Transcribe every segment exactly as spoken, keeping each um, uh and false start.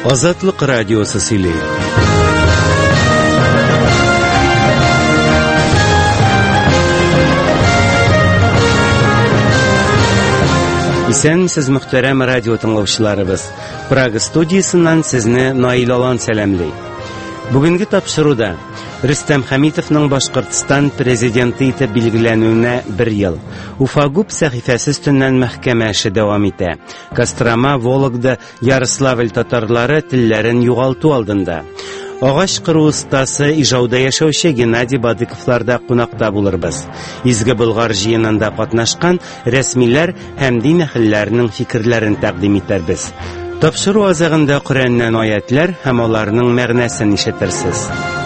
Азатлык радиосы сөйли. Исәнмесез, мөхтәрәм радио тыңлаучыларыбыз. Прага студиясыннан сезне Наил Алан сәламлый. Бүгенге тапшыруда Рөстәм Хәмитовның Башкортстан президенты итеп билгеләнүенә бер ел. Уфагуб сәхифәсе өстеннән мәхкәмә эше дәвам итә. Кострома, Вологда, Ярославль татарлары телләрен югалту алдында. Агач кыру остасы Ижауда яшәүче Геннадий Бадыковларда кунакта булырбыз. Изге Болгар җыенында катнашкан рәсмиләр һәм дин әһелләренең фикерләрен тәкъдим итәрбез. Тапшыру азагында Коръәннән аятлар һәм аларның мәгънәсен ишетерсез.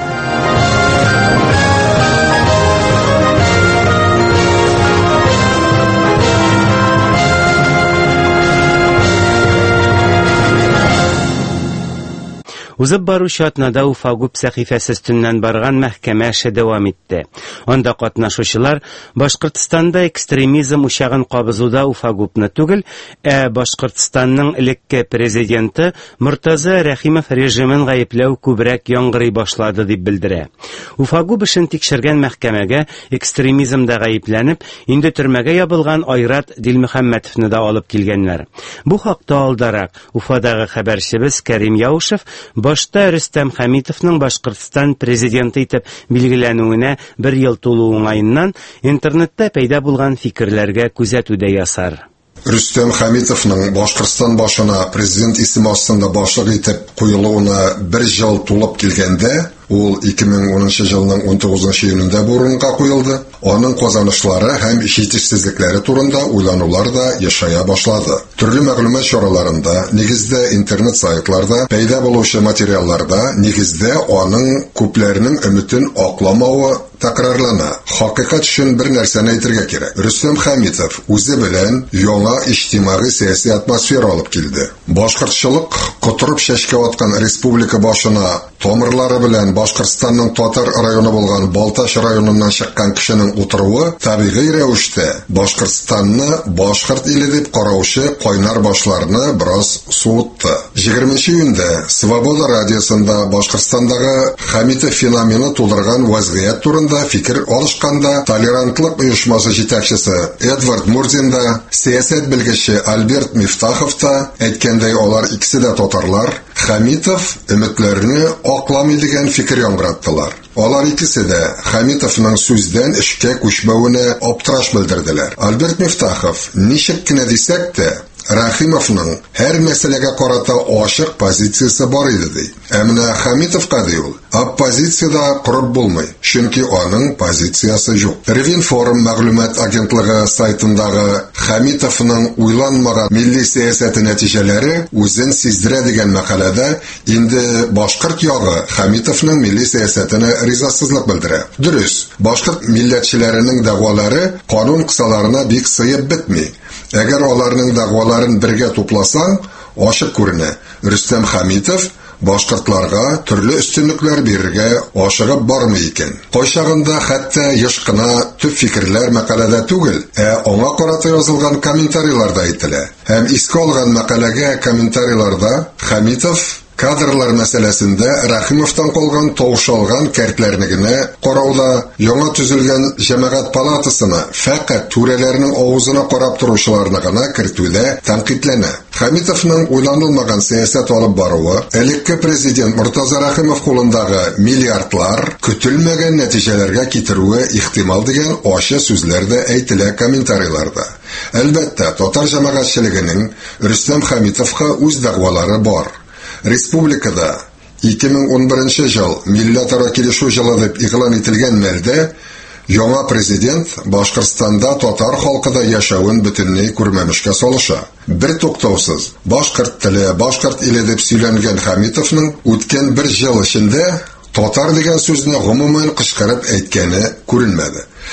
Узып баручы атнада Уфагуб сәхифәсе өстеннән барган мәхкәмә эше дәвам итте. Анда катнашучылар Башкортстанда экстремизм учагын кабызуда Уфагубны түгел, ә Башкортстанның элекке президенты Муртаза Рәхимов режимын гаепләү күбрәк яңгырый башлады дип белдерә. Уфагуб эшен тикшергән мәхкәмәгә экстремизмда гаепләнеп, инде төрмәгә ябылган Айрат Дилмөхәммәтовны да алып килгәннәр. Бу хакта алдарак Уфадагы хәбәрчебез Кәрим Яушев башта Рөстәм Хәмитовның Башкортстан президенты итеп билгеләнүенә бер ел тулу уңаеннан интернетта пәйда булган фикерләргә күзәтүдә ясар. Рөстәм Хәмитовның Башкортстан башына президент исеме астында башлык итеп куелуына бер ел тулып килгәндә, ул ике мең унынчы елның он тугызынчы июнендә бурынга куелды. Аның казанышлары һәм җитешсезлекләре турында уйланулар да яшая башлады. Төрле мәгълүмат чараларында, нигездә интернет сайтларда пәйда булучы материалларда нигездә аның күпләрнең өметен акламавы тәкрарлана. Хакыйкать өчен бер нәрсәне әйтергә кирәк. Рөстәм Хәмитов үзе белән яңа иҗтимагый сәяси атмосфера алып килде. Башкортчылык котырып чәчкә аткан республика башына тамырлары белән Башкортстанның Татар районы булган Балташ районыннан чыккан кешенең утыруы табигый рәвештә Башкортстанны башкорт иле дип караучы кайнар башларны бераз суытты. егерменче июньдә Свобода радиосында Башкортстандагы Хәмитов феномены тудырган вазгыять турында фикер алышканда толерантлык оешмасы җитәкчесе Эдвард Мурзин да, сәясәт белгече Альберт Мифтахов та әйткәндәй, алар икесе дә татарлар, Хәмитов өметләрне акламый дигән фикер яңгыраттылар. Алар икесе дә Хәмитовның сүздән эшкә күчмәвенә аптыраш белдерделәр. Альберт Мифтахов ничек кенә дисәк тә, Рәхимовның һәр мәсьәләгә карата ачык позициясе бар иде ди. Ә менә Хәмитовка ди ул, оппозициядә корып булмый, чөнки аның позициясе юк. Ревинформ мәгълүмат агентлыгы сайтындагы Хәмитовның уйланмаган милли сәясәте нәтиҗәләре үзен сиздерә дигән мәкаләдә инде башкорт ягы Хәмитовның милли сәясәтенә ризасызлык белдерә. Дөрес, башкорт милләтчеләренең дәгъвалары канун кысаларына бик сыеп бетми. Әгәр аларның дәгъваларын бергә тупласаң, ачык күренә. Рөстәм Хәмитов башкортларга төрле өстенлекләр бирергә ашыгып бармый икән. Кайчагында хәтта еш кына төп фикерләр мәкаләдә түгел, ә аңа карата язылган комментарийларда әйтелә. Һәм искә алган мәкаләгә комментарийларда Хәмитов кадрлар мәсьәләсендә Рәхимовтан калган таушалган кәртләрне генә карауда, яңа төзелгән җәмәгать палатасына фәкать түрәләрнең авызына карап торучыларны гына кертүдә тәнкыйтьләнә. Хәмитовның уйланылмаган сәясәт алып баруы, элекке президент Муртаза Рәхимов кулындагы миллиардлар көтелмәгән нәтиҗәләргә китерүе ихтимал дигән ачы сүзләр дә әйтелә комментарийларда. Әлбәттә, татар җәмәгатьчелегенең Рөстәм Хәмитовка үз дәгъвалары бар. Республикада ике мең унберенче ел милләтара килешү җылы дип игълан ителгән мәлдә яңа президент Башкортстанда татар халкыда яшәвен бөтенләй күрмәмешкә салыша. Бер туктаусыз башкорт теле, башкорт иле дип сөйләнгән Хәмитовның үткән бер ел эчендә татар дигән сүзне гомумән кычкырып әйткәне күренмәде.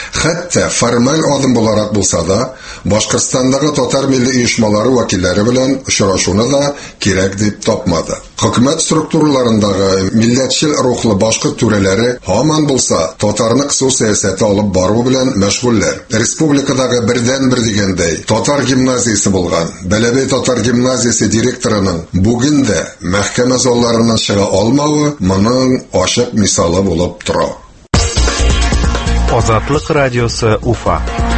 Хәтта формаль адым буларак булса да, Башкортстандагы татар милли оешмалары вәкилләре белән очрашуны да кирәк дип тапмады. Хөкүмәт структураларындагы милләтчел рухлы башкорт түрәләре һаман булса татарны кысу сәясәте алып бару белән мәшгульләр. Республикадагы бердән-бер дигәндәй татар гимназиясе булган Бәләбәй татар гимназиясе директорының бүген дә мәхкәмә залларыннан чыга алмавы моның ачык мисалы булып тора. Азатлык радиосы Уфа.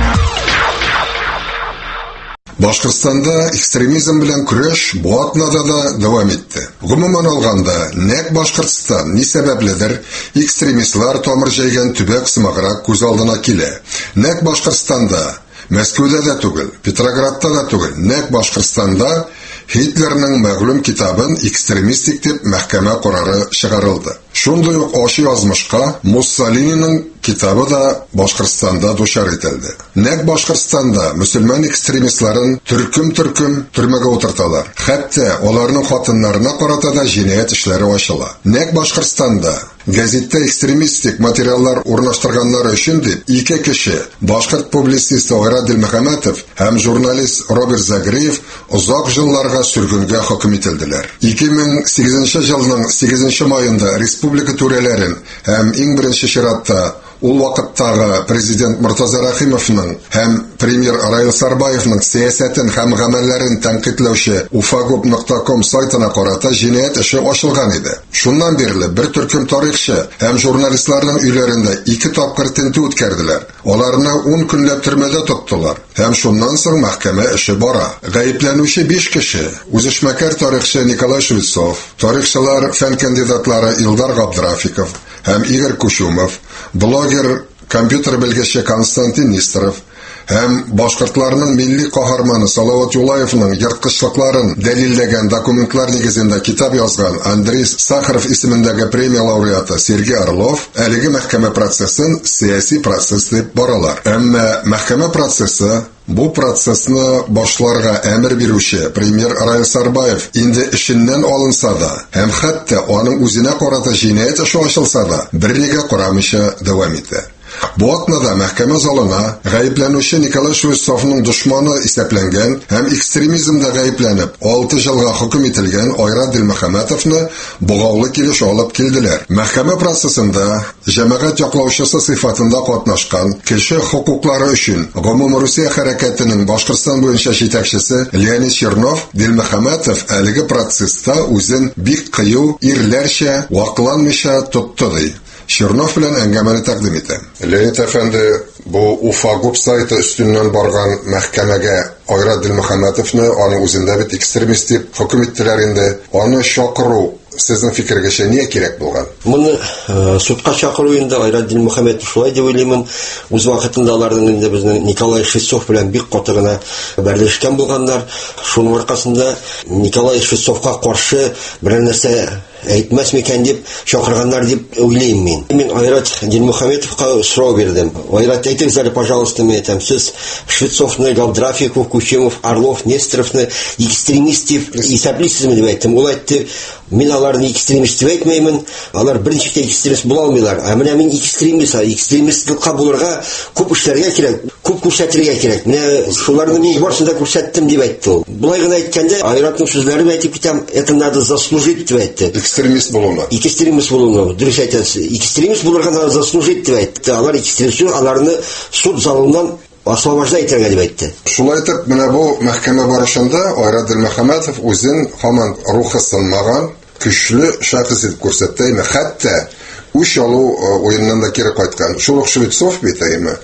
Башкортстанда экстремизм белән көрәш бу атнада да дәвам итте. Гомумән алганда, нәкъ Башкортстан ни сәбәпледер экстремистлар тамыр җәйгән төбәк сымаграк күз алдына килә. Нәкъ Башкортстанда, Мәскәүдә дә түгел, Петроградта да түгел, нәкъ Башкортстанда Хитлерның мәгълүм китабын экстремистик дип мәхкәмә карары чыгарылды. Шундый ук ачы язмышка Муссолининың китабы да Башкортстанда дучар ителде. Нәкъ Башкортстанда мөселман экстремистларын төркем-төркем төрмәгә утырталар. Хәтта аларның хатыннарына карата да җинаять эшләре ачыла. Нәкъ Башкортстанда газетта экстремистик материаллар урнаштырганнар өчен дип ике кеше, башкорт публицист Айрат Дилмөхәмәтов һәм журналист Роберт Загреев озак елларга сөргенгә хөкем ителделәр. ике мең сигезенче елның сигезенче маенда республика түрәләрен һәм иң беренче чиратта ул вакыттагы президент Муртаза Рахимовның һәм премьер Раил Сарбаевның сәясәтен һәм гамәлләрен тәнкыйтьләүче уфагуп нокта ком сайтына карата җинаять эше ачылган иде. Шуннан бирле бер төркем тарихчы һәм журналистларның өйләрендә ике тапкыр тинтү үткәрделәр. Аларны ун көнләп төрмәдә тоттылар. Һәм шуннан соң мәхкәмә эше бара. Гаепләнүче биш кеше, үзешмәкәр тарихчы Николай Швецов, тарихчылар фән кандидатлары Илдар Габдрафиков һәм Игорь Кучумов, блогер, компьютер белгече Константин Нестеров һәм башкортларның милли каһарманы Салават Юлаевның йырткычлыкларын дәлилләгән документлар нигезендә китап язган Андрей Сахаров исемендәге премия лауреаты Сергей Орлов әлеге мәхкәмә процессын сияси процесс дип баралар. Әмма мәхкәмә процессы бу процессны башларга әмер бирүче премьер Раил Сарбаев инде эшеннән алынса да, һәм хәтта аның үзенә карата җинаять эше ачылса да, бернигә карамыйча дәвам итә. Бу атнада мәхкәмә залына гаепләнүче Николай Швецовның дошманы исәпләнгән һәм экстремизмда гаепләнеп алты елга хөкем ителгән Айрат Дилмөхәмәтовны богаулы килеш алып килделәр. Мәхкәмә процессында җәмәгать яклаучысы сыйфатында катнашкан кеше хукуклары өчен Гомумрусия хәрәкәтенең Башкортстан буенча җитәкчесе Леонид Чернов Дилмөхәмәтов әлеге процесста үзен бик кыю ирләрчә вакланмыйча тотты ди. Чернов белән әңгәмәне тәкъдим итә. Леонид әфәнде, бу Уфагуп сайты өстеннән барган мәхкәмәгә Айрат Дилмөхәмәтовны аның үзендә бит экстремист дип хөкем иттеләр инде. Аны чакыру сезнең фикергәчә ни кирәк булган? Моны судка чакыру инде Айрат Дилмөхәмәтов шулай дип уйлыйм. Үз вакытында аларның инде безнең Николай Швецов белән бик катыгына берләшкән булганнар. Шуның аркасында Николай Швецовка каршы бер нәрсә әйтмәс микән дип чакырганнар дип уйлыйм мин. Мин Айрат Дилмөхәмәтовка сорау бирдем. Айрат, әйтегез әле, пожалуйста, мен әйтәм, сез Швецовны, Габдрафиков, Кучумов, Орлов, Нестеровны экстремист дип исәплисезме дип әйттем. Ул әйтте, мин аларны экстремист дип әйтмәймен, алар беренче экстремист була алмыйлар. Ә менә мин экстремист, экстремистлыкка булырга күп эшләргә кирәк, күп күрсәтергә кирәк. Менә шуларны мин барсын да күрсәттем дип әйтте ул. Булай гына әйткәндә, Айратның сүзләрен әйтеп китәм, это надо заслужить дип әйтте. Экстремист булуна. Экстремист булуна. Дөрес әйтәсез. Экстремист булырга надо заслужить дип әйтте. Алар экстремист, аларны суд залыннан освобождать итәргә дип әйтте. Шулай итеп, менә бу мәхкәмә барышында Айрат Дилмөхәмәтов үзен һаман рухы сынмаган, көчле шәхес итеп күрсәтте. Хәтта үч алу уеннан да кире кайткан. Шул Швецов бит әйме.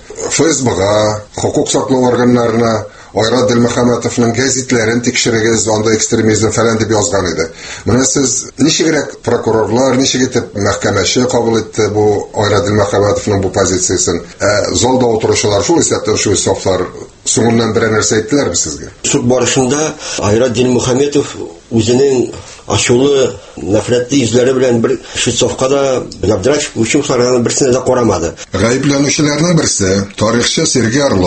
ФСБга, хукук саклау органнарына Айрат Дилмөхәмәтовның гәзитләрен тикшерегез, анда экстремизм фәлән дип язган иде. Менә сез ничегрәк прокурорлар, ничек итеп мәхкәмәче кабул итте бу Айрат Дилмөхәмәтовның бу позициясын? Ә залда утыручылар шул исәптән Швецовлар соңыннан бер нәрсә әйттеләрме сезгә? Суд барышында Айрат Дилмөхәмәтов үзенең ачулы, нәфрәтле йөзләре белән бер Швецовка да, Габдрафиков, Кучумовларга берсенә дә карамады. Гаепләнүчеләрнең берсе, тарихчы Сергей Орлов,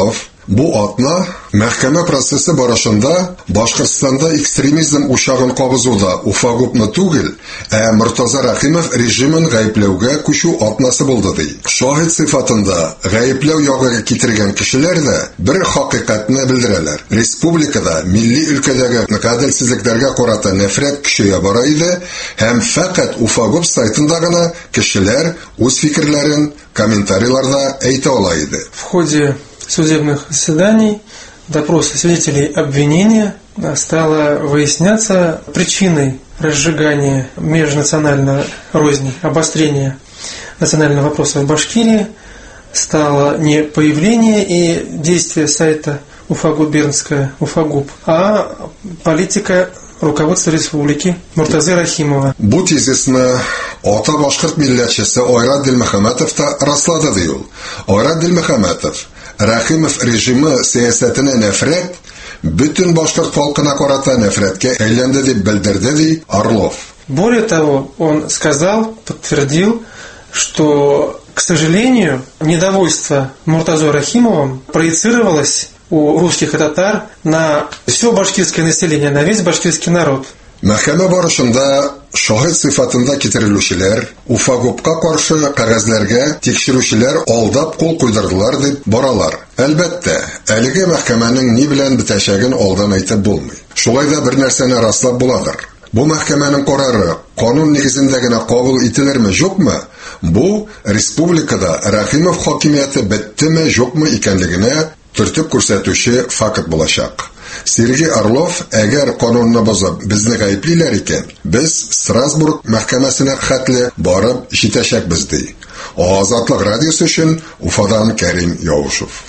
Бу атна мәхкәмә процессы барышында Башкортстанда экстремизм учагын кабызуда Уфагупны түгел, ә Муртаза Рәхимов режимын гаепләүгә күчү атнасы булды ди. Шахид сыйфатында гаепләү ягыга китергән кешеләр дә бер хакыйкатьне белдерәләр. Республикада милли өлкәдәге гаделсезлекләргә карата нәфрәт көчәя бара иде, һәм фақат Уфагуп сайтында гына кешеләр үз фикерләрен комментарийларда әйтә ала иде. В ходе судебных заседаний, допроса свидетелей обвинения стало выясняться причиной разжигания межнациональной розни, обострения национального вопроса в Башкирии стало не появление и действие сайта Уфагубернская, Уфагуб, а политика руководства республики Муртазы Рахимова. Бу тезисне ата башкорт милләтчесе Айрат Дилмөхәмәтов та раслады ди ул. Айрат Дилмөхәмәтов Рахимов режимы сәясәтенә нәфрәт, бөтен башкорт халкына карата нәфрәткә әйләнде дип белдерде ди Орлов. Более того, он сказал, подтвердил, что, к сожалению, недовольство Муртазой Рахимовым проецировалось у русских и татар на все башкирское население, на весь башкирский народ. Мәхкәмә барышында шахид сыйфатында китерелүчеләр Уфагупка каршы кәгазьләргә тикшерүчеләр алдап кул куйдырдылар дип баралар. Әлбәттә, әлеге мәхкәмәнең ни белән бетәчәген алдан әйтеп булмый. Шулай да бер нәрсәне раслап буладыр. Бу мәхкәмәнең карары канун нигезендә генә кабул ителерме, юкмы? Бу республикада Рахимов хакимияте беттеме, юкмы икәнлегенә төртеп күрсәтүче факт булачак. Сергей Орлов, әгәр канунны бозып безне гаеплиләр икән, без Страсбург мәхкәмәсенә хәтле барып җитәчәкбез ди. Азатлык радиосы өчен Уфадан Кәрим Явушев.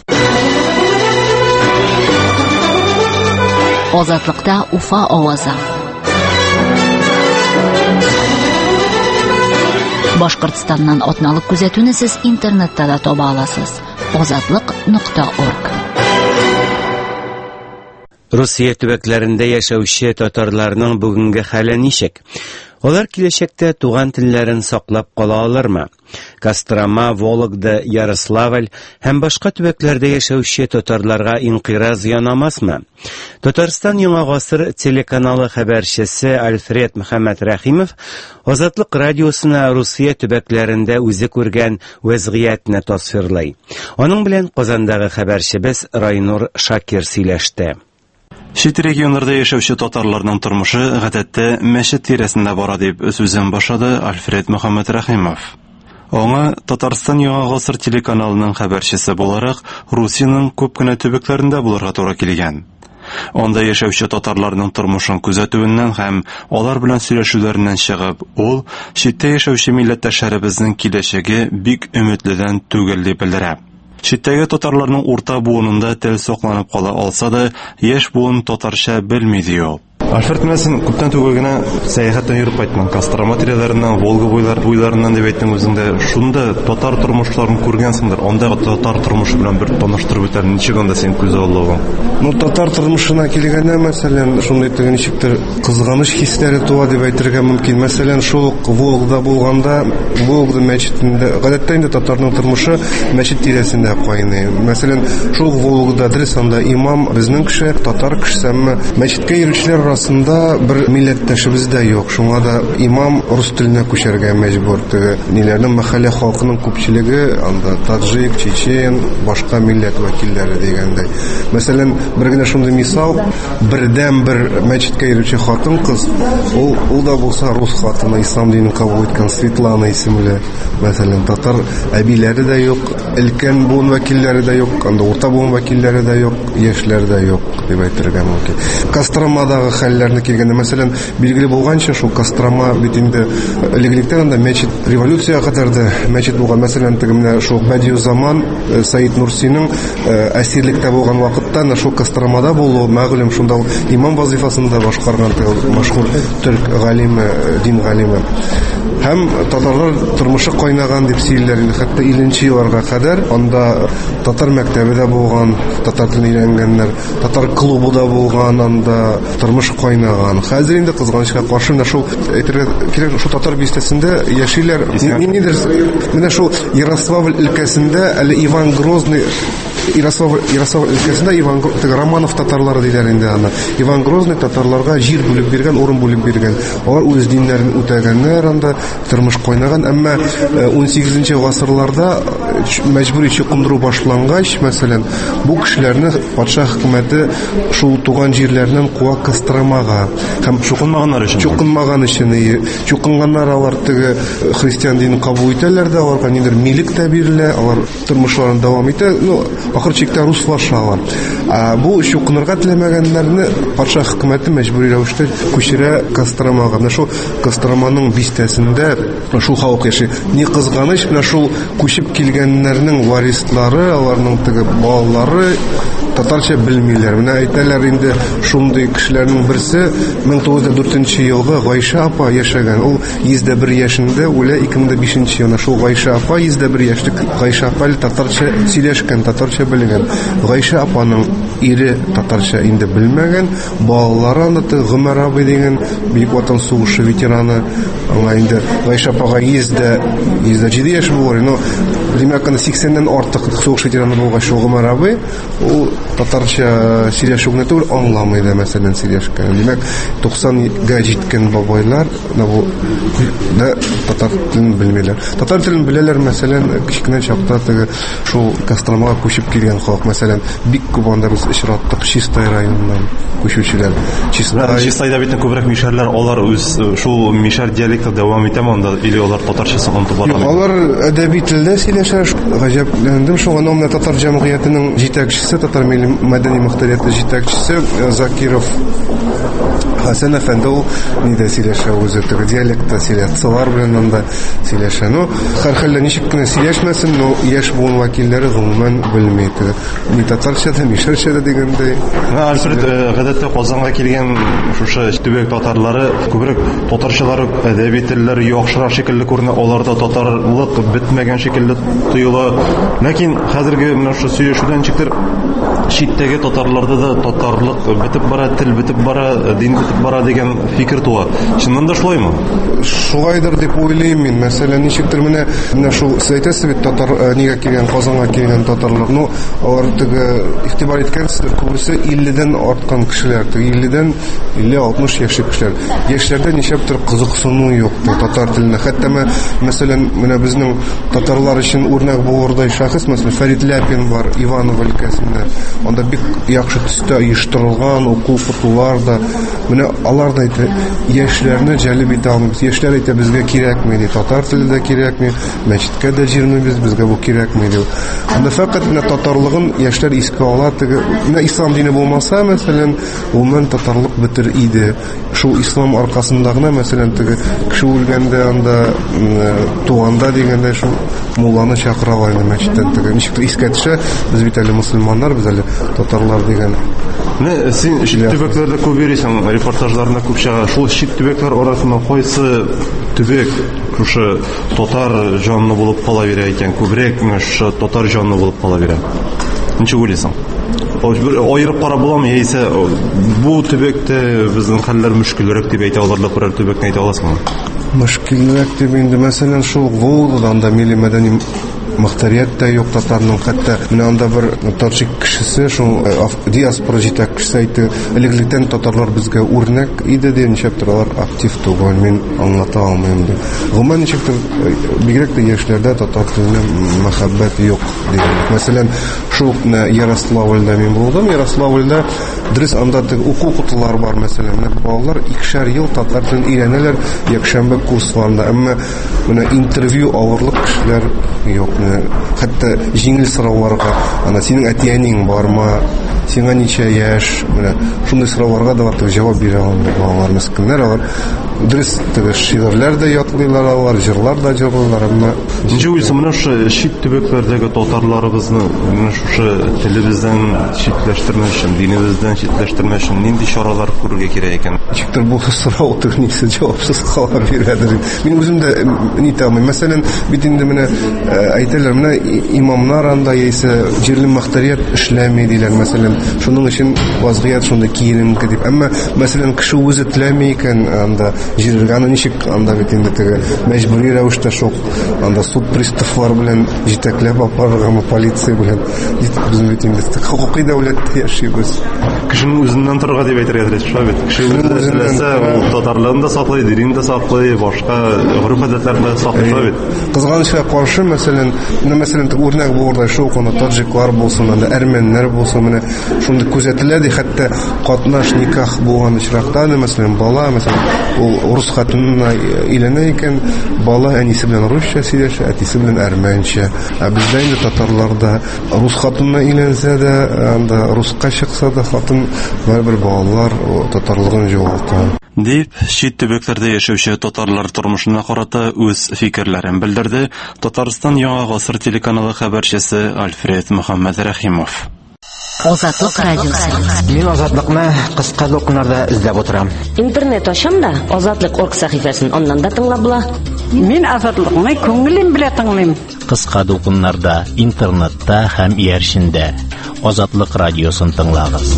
Азатлыкта Уфа авазы. Башкортстаннан атналык күзәтүне сез интернетта да таба аласыз. азатлык нокта орг. Русия төбәкләрендә яшәүче татарларның бүгенге хәле ничек? Алар киләчәктә туган телләрен саклап кала алырмы? Кострома, Вологда, Ярославль һәм башка төбәкләрдә яшәүче татарларга инкыйраз янамасмы? Татарстан Яңа гасыр телеканалы хәбәрчесе Альфред Мөхәммәд Рәхимов Азатлык радиосына Русия төбәкләрендә үзе күргән вазгыятьне тасвирлый. Аның белән Казандагы хәбәрчебез Райнур Шакир сөйләште. Шит регионнарда яшәүче татарларның тормышы гадәттә мәчет тирәсендә бара дип сүзен башлады Альфред Мөхәммәд Рәхимов. Аңа Татарстан Яңа гасыр телеканалының хәбәрчесе буларак Русиянең күп кенә төбәкләрендә булырга туры килгән. Анда яшәүче татарларның тормышын күзәтүеннән һәм алар белән сөйләшүләреннән чыгып, ул читтә яшәүче милләттәшләребезнең киләчәге бик өметледән түгел дип белдерә. Читтәге татарларның урта буынында тел сакланып кала алса да, яшь буын татарча белми ди ул. Альфред, мәсен күптән түгел генә сәяхәттән йөреп кайттың. Кострома тирәләреннән, Волга буйлар буйларыннан дип әйттең үзеңдә. Шунда татар тормышларын күргәнсеңдер. Андагы татар тормышы белән бер таныштырып үтәр. Ничек анда син күз алдың? Ну, татар тормышына килгәндә, мәсәлән, шундый теге ничектер кызганыч хисләре туа дип әйтергә мөмкин. Мәсәлән, шул Волгада булганда, Волга мәчетендә, гадәттә инде татарның тормышы мәчет тирәсендә кайный. Мәсәлән, шул Волгада дресанда имам безнең кеше, татар кешесәме, мәчеткә йөрүчеләр арасында бер милләттәшебез дә юк. Шуңа да имам рус теленә күчәргә мәҗбүр. Теге ниләрнең мәхәллә халкының күпчелеге анда таджик, чечен, башка милләт вәкилләре дигәндәй. Мәсәлән, бер генә шундый мисал, бердән бер мәчеткә йөрүче хатын кыз, ул ул да булса рус хатыны, ислам динен кабул иткән Светлана исемле. Мәсәлән, татар әбиләре дә юк, өлкән буын вәкилләре дә юк, анда урта буын вәкилләре дә юк, яшьләр дә юк дип әйтергә мөмкин. Костромадагы хәлләрне килгәндә, мәсәлән, билгеле булганча, шул Кострома бит инде элегелектән анда мәчет революцияга кадәр да мәчет булган. Мәсәлән, теге менә шул Бәдию Заман Саид Нурсиның әсирлектә булган вакытта шул Костромада булу мәгълүм, шунда имам вазифасында башкарган мәшһүр төрк галиме, дин галиме. Һәм татарлар тормышы кайнаган дип сөйләр инде, хәтта илленче елларга кадәр анда татар мәктәбе дә булган, татар телен өйрәнгәннәр, татар клубы да булган, анда тормыш кайнаган. Хәзер инде кызганычка каршы менә шул әйтергә кирәк, шул татар бистәсендә яшиләр. Нидер менә шул Ярославль өлкәсендә әле Иван Грозный Ярослав Ярослав өлкәсендә Иван Романов татарлары диләр инде аны. Иван Грозный татарларга җир бүлеп биргән, урын бүлеп биргән. Алар үз диннәрен үтәгәннәр, анда тормыш кайнаган, әмма унсигезенче гасырларда мәҗбүри чукындыру башлангач, мәсәлән, бу кешеләрне патша хөкүмәте шул туган җирләреннән куа Костромага һәм чукынмаганнар өчен. Чукынмаган өчен, чукынганнар алар теге христиан динен кабул итәләр дә, аларга нидер милек тә бирелә, алар тормышларын дәвам итә, ну, ахыр чиктә руслашалар. А бу чукынырга теләмәгәннәрне патша хөкүмәте мәҗбүри рәвештә күчерә Костромага. Менә шул Костроманың бистәсендә шул халык яши. Ни кызганыч, менә шул күчеп килгәннәрнең варислары, аларның теге балалары татарча белмиләр. Менә әйтәләр инде, шундый кешеләрнең берсе мең тугыз йөз дүртенче елда Гайша апа яшәгән. Ул йөз бер яшендә үлә, ике мең бишенче елда. Шул Гайша апа йөз бер яшьлек Гайша апа татарча сөйләшкән, татарча белгән. Гайша апаның ире татарча инде белмәгән, балалары аны Гомәр абый дигән Бөек Ватан сугышы ветераны, аңа инде Гайша апага йөз җиде яшь булыр. Ну, димәк, аны сиксәннән артык сугыш ветераны булгач, Гомәр абый ул татарча сөйләшүне түгел, аңламый да мәсәлән сөйләшкән. Димәк, туксанга җиткән бабайлар бу да татар телен белмиләр. Татар телен беләләр, мәсәлән, кичкенә чакта теге шул Костромага күчеп килгән халык, мәсәлән, бик күп анда без очраттык Чистай районыннан күчүчеләр. Чистай Чистайда бит күбрәк мишәрләр, алар үз шул мишәр диалекты дәвам итәме анда, или алар татарчасы онытып барамы? Алар әдәби телдә сөйләшә. Гаҗәпләндем, шуңа номна татар җәмгыятенең җитәкчесе, татар мәдәни мөхтәрияте җитәкчесе Закиров Хәсән әфәнде ул нидә сөйләшә, үзе теге диалектта сөйләшә, сылар белән анда сөйләшә. Ну, һәрхәллә ничек кенә сөйләшмәсен, но яшь буын вәкилләре гомумән белми. Ни татарча да, мишәрчә дә дигәндәй. Альфред, гадәттә Казанга килгән шушы төбәк татарлары күбрәк татарчалары әдәби телләре яхшырак шикелле күренә, аларда татарлык бетмәгән шикелле тоела. Ләкин хәзерге менә шу сөйләшүдән ничектер читтәге татарларда да татарлык бетеп бара, тел бетеп бара, дин бетеп бара дигән фикер туа. Чыннан да шулаймы? Шулайдыр дип уйлыйм мин. Мәсәлән, ничектер менә менә шул сәйтәсе бит татар нигә килгән, Казанга килгән татарлар. Ну, алар теге игътибар иткәнсез, күбесе илледән арткан кешеләр, теге илледән илле-алтмыш яшьлек кешеләр. Яшьләрдә ничектер кызыксыну юк татар теленә. Хәтта мәсәлән, менә безнең татарлар өчен үрнәк булырдай шәхес, мәсәлән, Фәрит Ляпин бар, Иванов өлкәсендә. Анда бик яхшы төстә оештырылган уку фотолар да. Менә алар да әйтә, яшьләрне җәлеп итә алмыйбыз. Яшьләр әйтә, безгә кирәкми, ди, татар теле дә кирәкми, мәчеткә дә җирмибез, безгә бу кирәкми, ди. Анда фақат менә татарлыгын яшьләр искә ала, теге менә ислам дине булмаса, мәсәлән, гомумән татарлык бетер иде. Шул ислам аркасында гына, мәсәлән, теге кеше үлгәндә анда туганда дигәндә шул мулланы чакыралар мәчеттән, теге ничек искә төшә, без бит әле мөселманнар, без әле татарлар дигән. Менә син чит төбәкләрдә күп йөрисең, репортажларында күп чыга. Шул чит төбәкләр арасында кайсы төбәк шушы татар җанлы булып кала бирә икән, күбрәк менә шушы татар җанлы булып кала бирә? Ничек уйлыйсың? Аерып карап буламы, яисә бу төбәктә безнең хәлләр мөшкилрәк дип әйтә алырлык берәр төбәкне әйтә аласыңмы? Мөшкилрәк дип инде, мәсәлән, шул Волгадан да милли мәдәни мөхтәрият та юк татарның, хәтта менә анда бер татарчы кешесе, шул диаспора җитәкчесе әйтте, элеклектән татарлар безгә үрнәк иде, ди, ничектер алар актив түгел, мин аңлата алмыйм, ди. Гомумән ничектер бигрәк тә яшьләрдә татар теленә мәхәббәт юк, ди. Мәсәлән, шул Ярославльдә мин булдым, Ярославльдә дөрес анда уку кутылар бар, мәсәлән, балалар икешәр ел татар телен өйрәнәләр якшәмбе курсларында, әмма менә интервью алырлык кешеләр юк. Хәтта җиңел сорауларга, ана синең әтиәнең бармы, сиңа ничә яшь, менә шундый сорауларга да җавап бирә алмыйлар, мескеннәр алар. Дөрес, теге шигырьләр дә ятлыйлар, алар җырлар да җырлыйлар, әмма ничек уйлыйсың, менә шу чит төбәкләрдәге татарларыбызны менә шушы телебездән читләштермәс өчен, динебездән читләштермәс өчен нинди чаралар күрергә кирәк икән? Ничектер бу сорау төгнисе җавапсыз кала бирәдер. Мин үзем дә нитә алмыйм. Мәсәлән, бит инде менә әйтәләр, менә имамнар анда яисә җирле мөхтәрият эшләми диләр, мәсәлән, Шуның өчен вазгыять шунда киенемгә дип. Әмма мәсәлән кеше үзе теләми икән, анда җиргә аны ничек анда бит инде теге мәҗбүри рәвештә шул анда суд приставлар белән җитәкләп апарырга, полиция белән безнең бит инде хукукый дәүләттә яшибез. Кешенең үзеннән торырга дип әйтергә кирәк шул бит. Кеше үзеннән ул татарлыгын да саклый, динен дә саклый, башка гореф-гадәтләрне дә саклый бит. Кызганычка каршы, мәсәлән, менә мәсәлән үрнәк булырдай шул коны таҗиклар булсын, анда әрмәннәр булсын, менә шундый күзәтелә ди, хәтта катнаш никах булган очракта, мәсәлән, бала, мәсәлән, ул рус хатынына өйләнә икән, бала әнисе белән русча сөйләшә, әтисе белән әрмәнчә. Ә бездә инде татарларда рус хатынына өйләнсә дә, анда руска чыкса да хатын бер балалар татарлыгын югалта. Дип, чит төбәкләрдә яшәүче татарлар тормышына карата үз фикерләрен белдерде Татарстан Яңа гасыр телеканалы хәбәрчесе Альфред Мөхәммәд Рәхимов. Азатлык радиосы. Мин азатлыкны кыска докумнарда эзләп утырам. Интернет ачам да Азатлык орг сәхифәсен аннан да тыңлап була. Мин азатлыкны күңелем белән тыңлыйм. Кыска докумнарда, интернетта һәм иярчендә Азатлык радиосын тыңлагыз.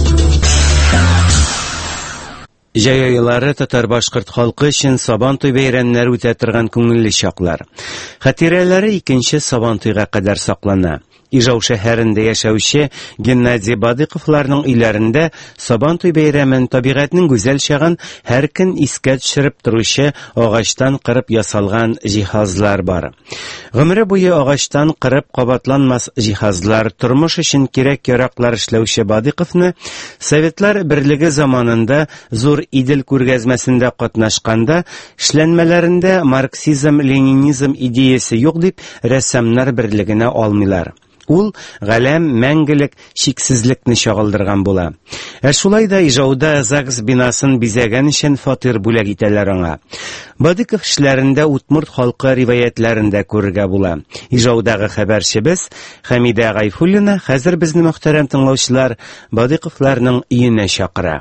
Җәй айлары татар башкорт халкы өчен Сабантуй бәйрәмнәре үтә торган күңелле чаклар. Хатирәләре икенче Сабантуйга кадәр саклана. Ижау шәһәрендә яшәүче Геннадий Бадыковларның өйләрендә Сабантуй бәйрәмен табигатьнең гүзәл чагын һәр көн искә төшереп торучы агачтан кырып ясалган җиһазлар бар. Гомере буе агачтан кырып кабатланмас җиһазлар, тормыш өчен кирәк-яраклар эшләүче Бадыковны Советлар Берлеге заманында зур Идел күргәзмәсендә катнашканда эшләнмәләрендә марксизм-ленинизм идеясе юк дип рәссамнар берлегенә алмыйлар. Ул галәм мәңгелек чиксезлекне чагылдырган була. Ә шулай да Ижауда ЗАГС бинасын бизәгән өчен фатир бүләк итәләр аңа. Бадыков эшләрендә Утмурт халкы риваятләрендә күрергә була. Ижаудагы хәбәрчебез Хәмидә Гайфуллина хәзер безне мөхтәрәм тыңлаучылар Бадыковларның өенә чакыра.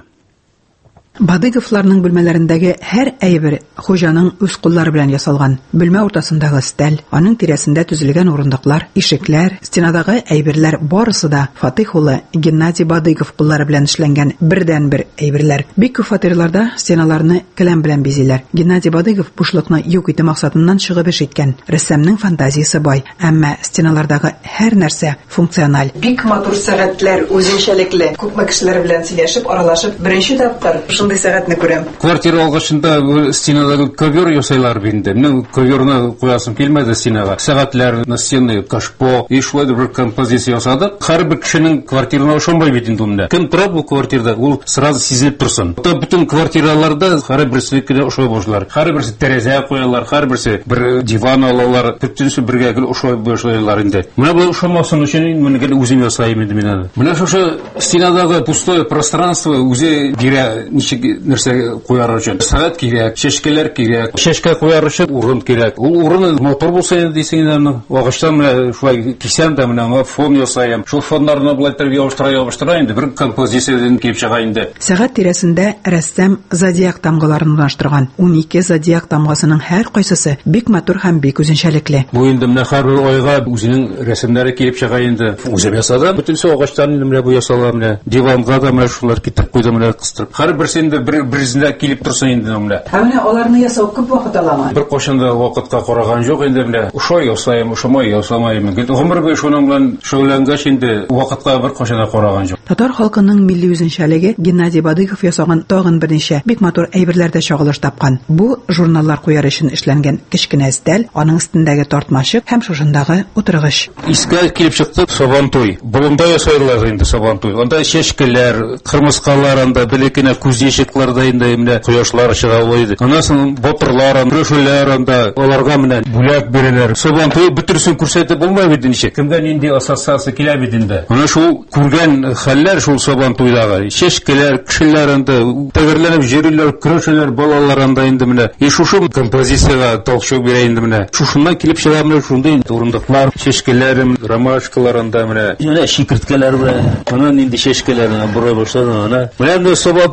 Бадыковларның бүлмәләрендәге һәр әйбер хуҗаның үз куллары белән ясалган. Бүлмә уртасындагы стәл, аның тирәсендә төзелгән урындыклар, ишекләр, стенадагы әйберләр барысы да Фатих улы Геннадий Бадыков куллары белән эшләнгән бердән-бер әйберләр. Бик күп фатирларда стеналарны келәм белән бизиләр. Геннадий Бадыков бушлыкны юк итү максатыннан чыгып эш иткән. Рәссамның фантазиясе бай, әмма стеналардагы һәр нәрсә функциональ. Бик матур сәгатьләр, үзенчәлекле. Күпме кешеләр белән сөйләшеп, аралашып, беренче тапкыр шундый сәгатьне күрәм. Квартира алгышында стенадагы ковер ясайлар бинде. Мен коверны куясым килмәде стенага. Сәгатьләр на стены, кашпо, и шулай да бер композиция ясадык. Һәрбер кешенең квартирына ошонбай бит инде монда. Кем тора бу квартирада, ул сразу сизелеп торсын. Та бүтән квартираларда һәрберсенеке ошой бошлар. Һәрберсе тәрәзә куялар, һәрберсе бер диван алалар, күптенче бергә гел ошой бошлайлар инде. Менә бу ошамасын өчен мен гел үзем ясайм инде мен аны. Менә шушы стенадагы пустое пространство үзе бирә ничек нәрсә куяр өчен. Сәгать кирәк, чәшкәләр кирәк. Чәшкә куяр өчен урын кирәк. Ул урын мотор булса инде дисең инде, агачтан менә шулай кисәм дә менә фон ясаям. Шул фоннарны булай итеп ябыштыра ябыштыра инде бер композициядән килеп чыга инде. Сәгать тирәсендә рәссам зодиак тамгаларын урнаштырган. унике зодиак тамгасының һәр кайсысы бик матур һәм бик үзенчәлекле. Бу инде менә һәрбер айга үзенең рәсемнәре килеп чыга инде. Үзем ясадым. Бүтәнсе агачтан менә бу ясалган менә. Диванга да менә шулар китеп куйдым менә кыстырып. Һәрберсе инде бер берсендә килеп торсын инде менә. Ә менә аларны ясау күп вакыт аламы? Бер кашында вакытка караган юк инде менә. Ошой ясаем, ошомай ясамайм. Гомер буе шуның белән шөгыльләнгәч инде вакытка бер кашында караган юк. Татар халкының милли үзенчәлеге Геннадий Бадыков ясаган тагын берничә бик матур әйберләрдә чагылыш тапкан. Бу журналлар куяр өчен эшләнгән кечкенә стәл, аның өстендәге тартмачык һәм шушындагы утыргыч. Искә килеп чыкты Сабантуй. Болында ясайлар инде Сабантуй. Анда чәшкәләр, кырмыскалар, анда билекенә күзешекләрдә инде менә кояшлар чыга булды. Аннан ботырлар, рөшүләр анда аларга менә бүләк бирәләр. Сабантуй бөтөрсен күрсәтеп булмай бит инде. Кемгә нинди ассоциация килә бит инде. Аны шул күргән хәлләр шул Сабантуйдагы. Чәшкәләр, кешеләр анда тәгәрләнеп йөриләр, көрәшәләр, балалар анда инде менә. И шушы композициягә талчык бирә инде менә. Шушыннан килеп чыга менә шундый урындыклар, чәшкәләр, ромашкалар анда менә. Менә шикерткәләр белән. Аннан инде чәшкәләрне бурай башлады ана. Менә Сабантуйда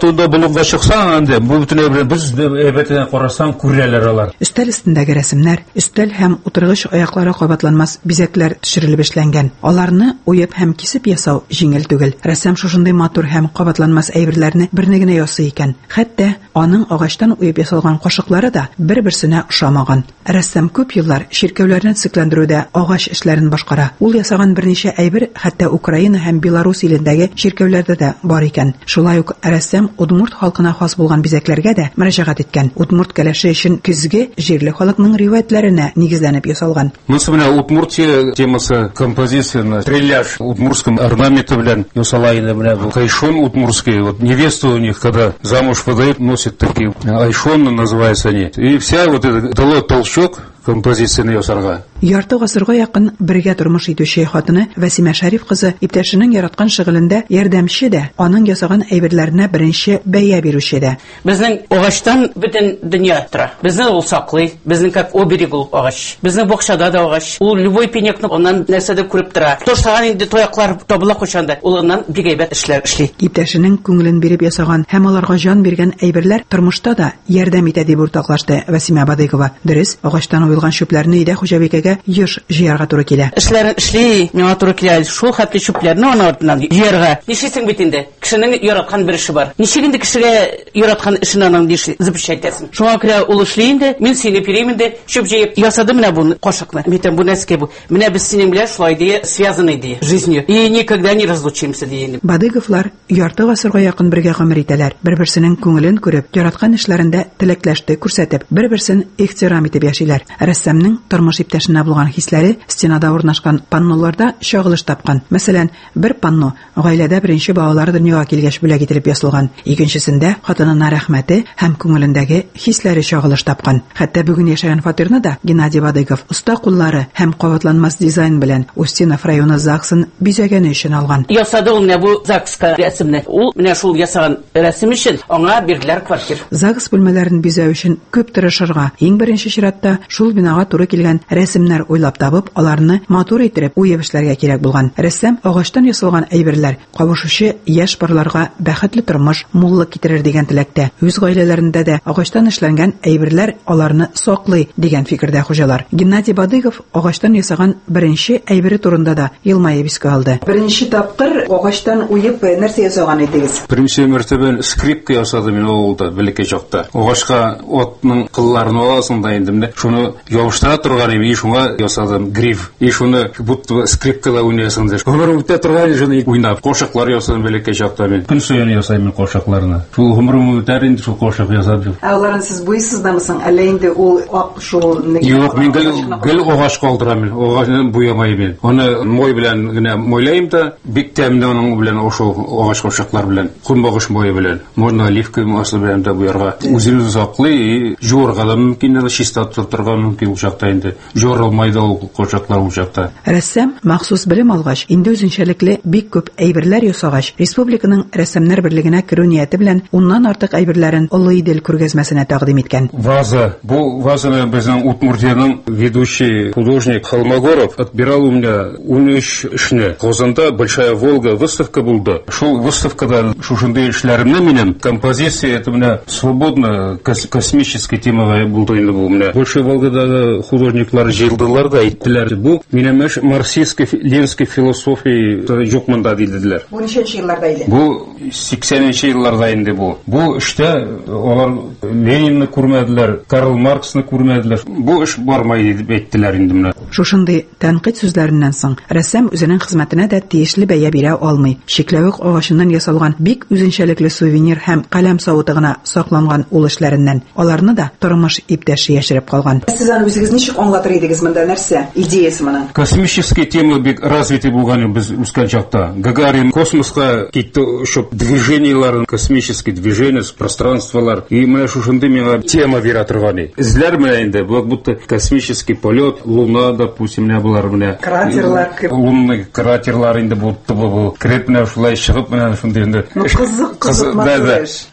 Жолга чыксаң, анда бу бүтүнөй белән без әбәтенә карасаң күрәләр алар. Өстәл өстендәге рәсемнәр, өстәл һәм утыргыч аяклары кабатланмас бизәкләр төшерелеп эшләнгән. Аларны уеп һәм кисеп ясау җиңел түгел. Рәссам шушындый матур һәм кабатланмас әйберләрне берне генә ясый икән. Хәтта аның агачтан уеп ясалган кашыклары да бер-берсенә ошамаган. Рәссам күп еллар чиркәүләрне цикләндерүдә агач эшләрен башкара. Ул ясаган берничә әйбер хәтта Украина һәм Беларусь илендәге чиркәүләрдә дә бар икән. Шулай ук рәссам Удмурт халкына хас булган бизәкләргә дә мөрәҗәгать иткән. Удмурт кәләше өчен көзге җирле халыкның риваятләренә нигезләнеп ясалган. Монсы Удмуртия темасы композицияны треляж удмуртском орнаменте белән ясала иде менә бу. Айшон удмуртский, вот невесту у них когда замуж подают, носят такие айшон называются они. И вся вот это дало толчок композицияны ясарга. Ярты гасырга якын бергә тормыш итүче хатыны Вәсимә Шәриф кызы иптәшенең яраткан шөгылендә ярдәмче дә, аның ясаган әйберләренә беренче бәя бирүче дә. Безнең агачтан бөтен дөнья тора. Безне ул саклый, безнең как оберег ул агач. Безнең бакчада да агач. Ул любой пенекны оннан нәрсәдә күреп тора. Тошаган инде тояклар табыла кушанда, ул оннан бик әйбәт эшләр эшли. Иптәшенең күңелен биреп ясаган һәм аларга җан биргән әйберләр тормышта да ярдәм итә дип уртаклашты Вәсимә Бадыйкова. Дөрес, агачтан уелган чүпләрне өйдә хуҗабикәгә еш җыярга туры килә. Эшләрен эшли, миңа туры килә. Шул хәтле чүпләрне аның артыннан җыярга. Нишесең бит инде? Кешенең яраткан бер эше бар. Ничек инде кешегә яраткан эшен аның ниши запрещайтасың? Шуңа күрә ул эшли инде, мин сине бирәм инде, чүп җыеп ясады менә бу кашыкны. Митәм бу нәрсәгә бу. Менә без синең белән шулай ди связаны ди жизнью. И никогда не разлучимся ди. Бадыйковлар ярты гасырга якын бергә гомер итәләр. Бер-берсенең күңелен күреп, яраткан эшләрендә телекләште күрсәтеп, бер-берсен ихтирам итеп яшиләр. Рәссамның тормыш иптәшенә булган хисләре стенада урнашкан панноларда чагылыш тапкан. Мәсәлән, бер панно гаиләдә беренче балалары дөньяга килгәч бүләк ителеп ясалган. Икенчесендә хатынына рәхмәте һәм күңелендәге хисләре чагылыш тапкан. Хәтта бүген яшәгән фатирны да Геннадий Бадыйков оста куллары һәм кабатланмас дизайн белән Устинов районы ЗАГСын бизәгәне өчен алган. Ясады ул менә бу ЗАГСка рәсемне. Ул менә шул ясаган рәсем өчен аңа бирделәр квартира. ЗАГС бүлмәләрен бизәү өчен күп тырышырга, иң беренче чиратта шул бинага туры килгән рәсемнәр уйлап табып, аларны матур иттереп уеп эшләргә кирәк булган. Рәссам агачтан ясалган әйберләр кабышучы яшь парларга бәхетле тормыш, муллык китерер дигән теләктә. Үз гаиләләрендә дә агачтан эшләнгән әйберләр аларны саклый дигән фикердә хуҗалар. Геннадий Бадыйков агачтан ясаган беренче әйбере турында да елмаеп искә алды. Беренче тапкыр агачтан уеп нәрсә ясаган идегез? Беренче мәртәбә скрипка ясадым мин авылда, бәләкәй чакта. Агачка отның кылларын аласың да инде менә шуны ябыштыра торган иде, шуңа ясадым гриф. И шуны будто скрипкала уйнайсың диш. Гомер үтә торган җаны уйнап, кошыклар ясадым бәләкәй чакта мин. Көн саен ясайм кошыкларны. Шул гомерем үтәр инде шул кошык ясадым. Аларын сез буйсыздамысың, әллә инде ул ак шул ник? Юк, мин гел агач калдырам мин. Агачны буямай мин. Аны мой белән генә мойлайм да, бик тәмле аның белән ошол агач кошыклар белән, кунбагыш мое белән. Можно оливка маслы белән дә буярга. Үзен саклый, жуырга да мөмкин, да чиста тотырга мөмкин ул чакта инде. Жуырылмайды ул кошыклар ул чакта. Рәссам махсус белем алгач, инде үзенчәлекле бик күп әйберләр ясагач, республиканың рәссамнар берлегенә керү нияте белән уннан артык әйберләрен Олы Идел күргәзмәсенә тәкъдим иткән. Ваза. Бу вазаны безнең Удмуртияның ведущий художник Холмогоров отбирал у меня ун өч эшне. Казанда Большая Волга выставка булды. Шул выставкада шушындый эшләремне минем композиция это менә свободно космический темага булды инде бу менә. Большая Волгадагы художниклар җыелдылар да әйттеләр. Бу минем эш марксистский ленинский философия юк монда диделәр. Бу ничәнче елларда иде? Бу сиксәненче елларда инде бу. Бу эштә алар Ленинны күрмәделәр, Карл Марксны күрмәделәр. Бу эш бармай дип әйттеләр инде менә. Шушындый тәнкыйть сүзләреннән соң рәссам үзенең хезмәтенә дә тиешле бәя бирә алмый. Шикләвек агачыннан ясалган бик үзенчәлекле сувенир һәм каләм савыты гына сакланган ул эшләреннән. Аларны да тормыш иптәше яшереп калган. Сез аны үзегез ничек аңлатыр идегез монда нәрсә? Идеясы моның? Космические темы бик развиты булган без үскән чакта. Гагарин космоска китте, щоб движениялар, космические движения, пространстволар. И менә шушындый миңа тема бирә торган. Изләр менә инде, бу будто космический полет, Луна, допустим, менә булар менә. Кратерлар, лунный кратерлар инде будто бу. Крепне шулай чыгып менә шундый инде. Ну кызык, кызык матур.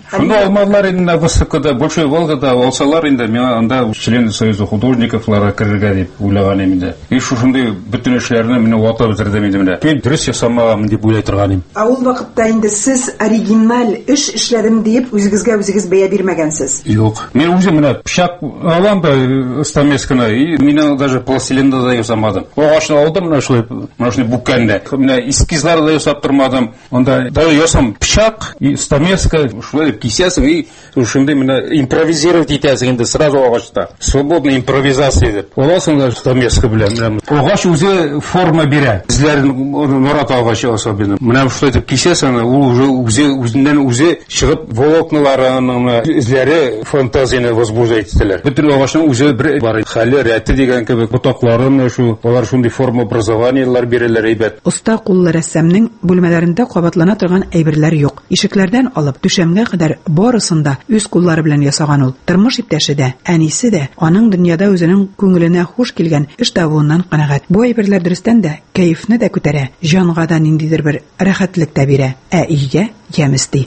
Шунда алмадылар инде В С К да, Большой Волгада алсалар инде мен анда член Союза художниковларга кирергә дип уйлаган идем инде. И шушындый бүтән эшләрне менә ватып бетердем инде менә. Мен дөрес ясамаган дип уйлай торган идем. Ә ул вакытта инде сез оригинал эш эшләдем дип үзегезгә үзегез бәя бирмәгәнсез. Юк. Мен үзем менә пычак алам да стамесканы, и мен даже пластилинда да ясамадым. Агачны алдым менә шулай, менә шулай бүккәндә. Менә эскизлар да ясап тормадым. Анда да ясам пычак и стамеска, шулай кисәсең и шунда менә импровизировать итәсең инде сразу агачта. Свободная импровизация дип. Аласың да стамеска белән. Агач үзе форма бирә. Үзләрен Мурат агачы особенно. Менә шулай дип кисәсең, ул уже үзе үзеннән үзе чыгып волокналарының үзләре фантазияны возбуждать итәләр. Бөтен агачның үзе бер бар. Хәле рәте дигән кебек ботакларын шу, алар шундый форма образованиелар бирәләр әйбәт. Уста куллы рәссамның бүлмәләрендә кабатлана торган әйберләр юк. Ишекләрдән алып түшәмгә кадәр барысында үз куллары белән ясаган ул. Тормыш иптәше дә, әнисе дә аның дөньяда үзенең күңеленә хуш килгән эш табуыннан канәгать. Бу әйберләр дөрестән дә кәефне дә күтәрә, җанга да ниндидер бер рәхәтлек тә бирә, ә өйгә ямьсти.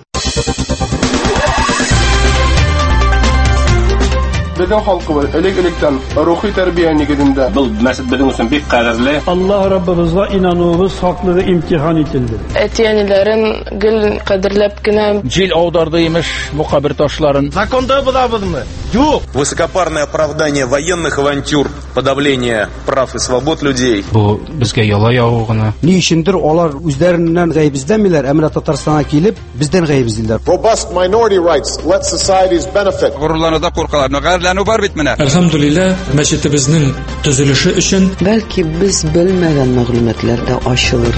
Безнең халкыбыз элек-электән рухи тәрбия нигезендә. Бу мәсәл безнең өчен бик кадерле. Аллаһ Раббыбызга инануыбыз хаклыгы имтихан ителде. Әтиәниләрен гел кадерләп кенә җил аударды имеш бу кабер ташларын. Законда булабызмы? Юк. Высокопарное оправдание военных авантюр, подавление прав и свобод людей. Бу безгә яла яву гына. Ни өчендер алар үзләреннән гаеп эзләмиләр, әмма Татарстанга килеп бездән гаеп эзлиләр. Robust minority rights let societies benefit. Горурларда куркалар, нәгәрләнү бар бит менә. Әлхәмдүлилләh, мәчетебезнең төзелеше өчен бәлки без белмәгән мәгълүматлар да ачылыр.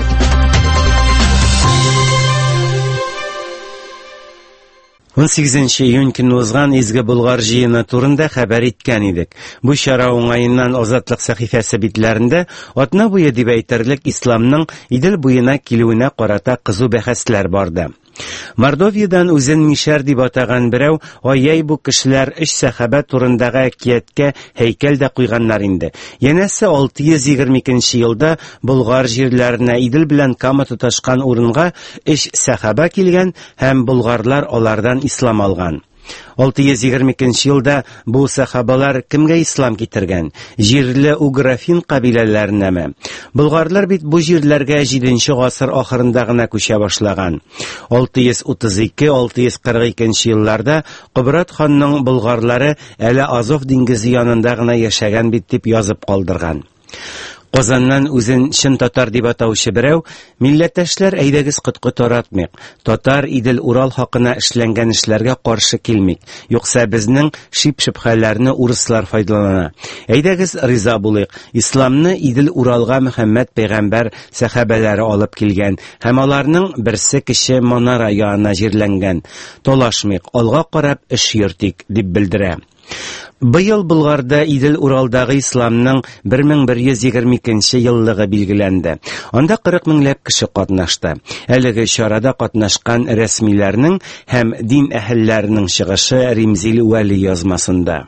он сигезенче июнь көнне узган изге Болгар җыены турында хәбәр иткән идек. Бу чара уңаеннан Азатлык сәхифәсе битләрендә атна буе дип әйтерлек исламның Идел буена килүенә карата кызу бәхәсләр барды. Мордовиядан үзен мишәр дип атаган берәү, аяй бу кешеләр эш сәхабә турындагы әкияткә һәйкәл дә куйганнар инде. Янәсе алты йөз егерме икенче елда Болгар җирләренә Идел белән Кама тоташкан урынга эш сәхабә килгән һәм болгарлар алардан ислам алган. алты йөз егерме икенче елда бу сахабалар кемгә ислам китергән? Җирле уграфин кабиләләренәме? Болгарлар бит бу җирләргә җиденче гасыр ахырында гына күчә башлаган. алты йөз утыз ике - алты йөз кырык икенче елларда Кыбрат ханның болгарлары әле Азов диңгезе янында гына яшәгән бит дип язып калдырган. Казаннан үзен чын татар дип атаучы берәү, милләттәшләр әйдәгез котку таратмыйк. Татар Идел Урал хакына эшләнгән эшләргә каршы килмик. Юкса безнең шип-шипхәләрне урыслар файдалана. Әйдәгез риза булыйк. Исламны Идел Уралга Мөхәммәд пәйгамбәр сахабәләре алып килгән һәм аларның берсе кеше Манара янына җирләнгән. Талашмыйк, алга карап эш йөртик дип белдерә. Быел Болгарда Идел Уралдагы исламның бер мең бер йөз егерме икенче еллыгы билгеләнде. Анда кырык меңләп кеше катнашты. Әлеге чарада катнашкан рәсмиләрнең һәм дин әһелләренең чыгышы Римзил Вәли язмасында.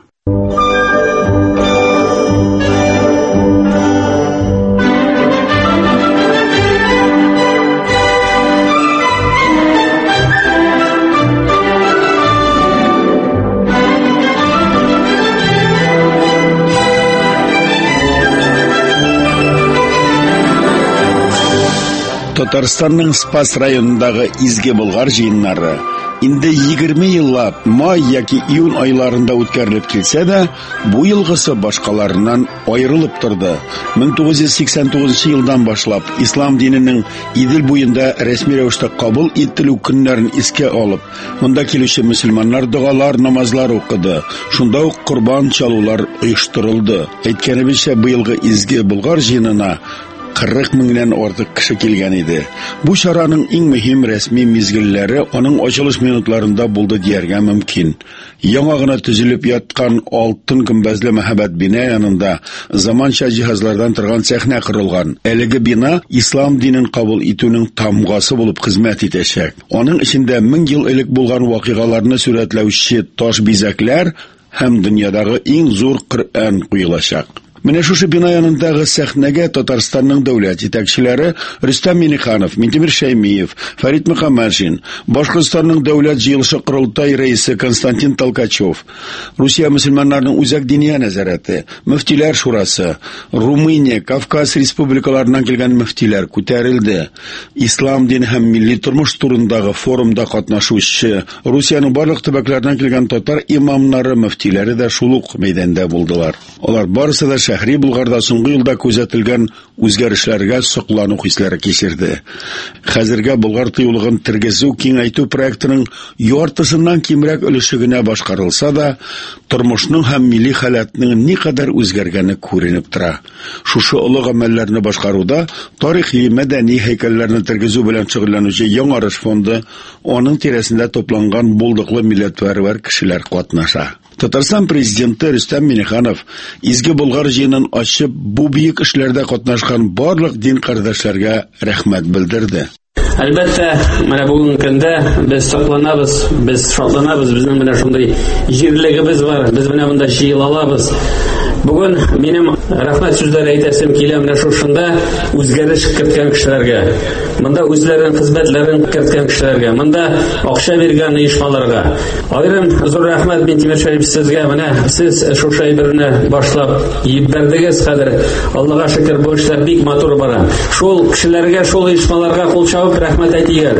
Татарстанның Спас районындагы изге Болгар җыеннары инде егерме еллап май яки июнь айларында үткәрелеп килсә дә, бу елгысы башкаларыннан аерылып торды. мең тугыз йөз сиксән тугызынчы елдан башлап ислам диненең Идел буенда рәсми рәвештә кабул ителү көннәрен искә алып, монда килүче мөселманнар дугалар, намазлар укыды. Шунда ук курбан чалулар оештырылды. Әйткәнебезчә, быелгы изге Болгар җыенына кырык меңнән артык кеше килгән иде. Бу чараның иң мөһим рәсми мизгелләре аның ачылыш минутларында булды дияргә мөмкин. Яңа гына төзелеп яткан алтын гөмбәзле мәһабәт бина янында заманча җиһазлардан торган сәхнә корылган. Әлеге бина ислам динен кабул итүнең тамгасы булып хезмәт итәчәк. Аның эчендә мең ел элек булган вакыйгаларны сурәтләүче таш бизәкләр һәм дөньядагы иң зур Коръән куелачак. Менә шушы бина янындагы сәхнәгә Татарстанның дәүләт җитәкчеләре Рөстәм Миңнеханов, Минтимер Шәймиев, Фәрит Мөхәммәтшин, Башкортстанның дәүләт җыелышы Корылтай рәисе Константин Толкачев, Русия мөселманнарының үзәк диния нәзарәте, мөфтиләр шурасы, Румыния, Кавказ республикаларыннан килгән мөфтиләр күтәрелде. Ислам дин һәм милли тормыш турындагы форумда катнашучы Русияның барлык төбәкләреннән килгән татар имамнары, мөфтиләре дә шул ук мәйданда булдылар. Алар барысы да шәһри Булгарда соңгы елда күзәтелгән үзгәрешләргә соклану хисләре кичерде. Хәзергә Болгар тыюлыгын тергезү, киңәйтү проектының яртысыннан кимрәк өлеше генә башкарылса да, тормышның һәм милли халатның никадәр үзгәргәне күренеп тора. Шушы олы гамәлләрне башкаруда тарихи, мәдәни һәйкәлләрне тергезү белән шөгыльләнүче Яңарыш фонды, аның тирәсендә топланган булдыклы милләтпәрвәр кешеләр катнаша. Татарстан президенты Рөстәм Миңнеханов изге Болгар җыенын ачып, бу бөек эшләрдә катнашкан барлык дин кардәшләргә рәхмәт белдерде. Әлбәттә, менә бүгенге көндә без сакланабыз, без шатланабыз, безнең менә шундый җирлегебез бар, без менә монда җыелалабыз. Бүген минем рәхмәт сүзләре әйтәсем килә менә шушында үзгәреш керткән кешеләргә. Монда үзләренең хезмәтләрен керткән кешеләргә, монда акча биргән оешмаларга. Аерым зур рәхмәт Минтимер Шәрип сезгә, менә сез шушы әйберне башлап җибәрдегез хәзер. Аллага шөкер, бу эшләр бик матур бара. Шул кешеләргә, шул оешмаларга кул чабып рәхмәт әйтегез.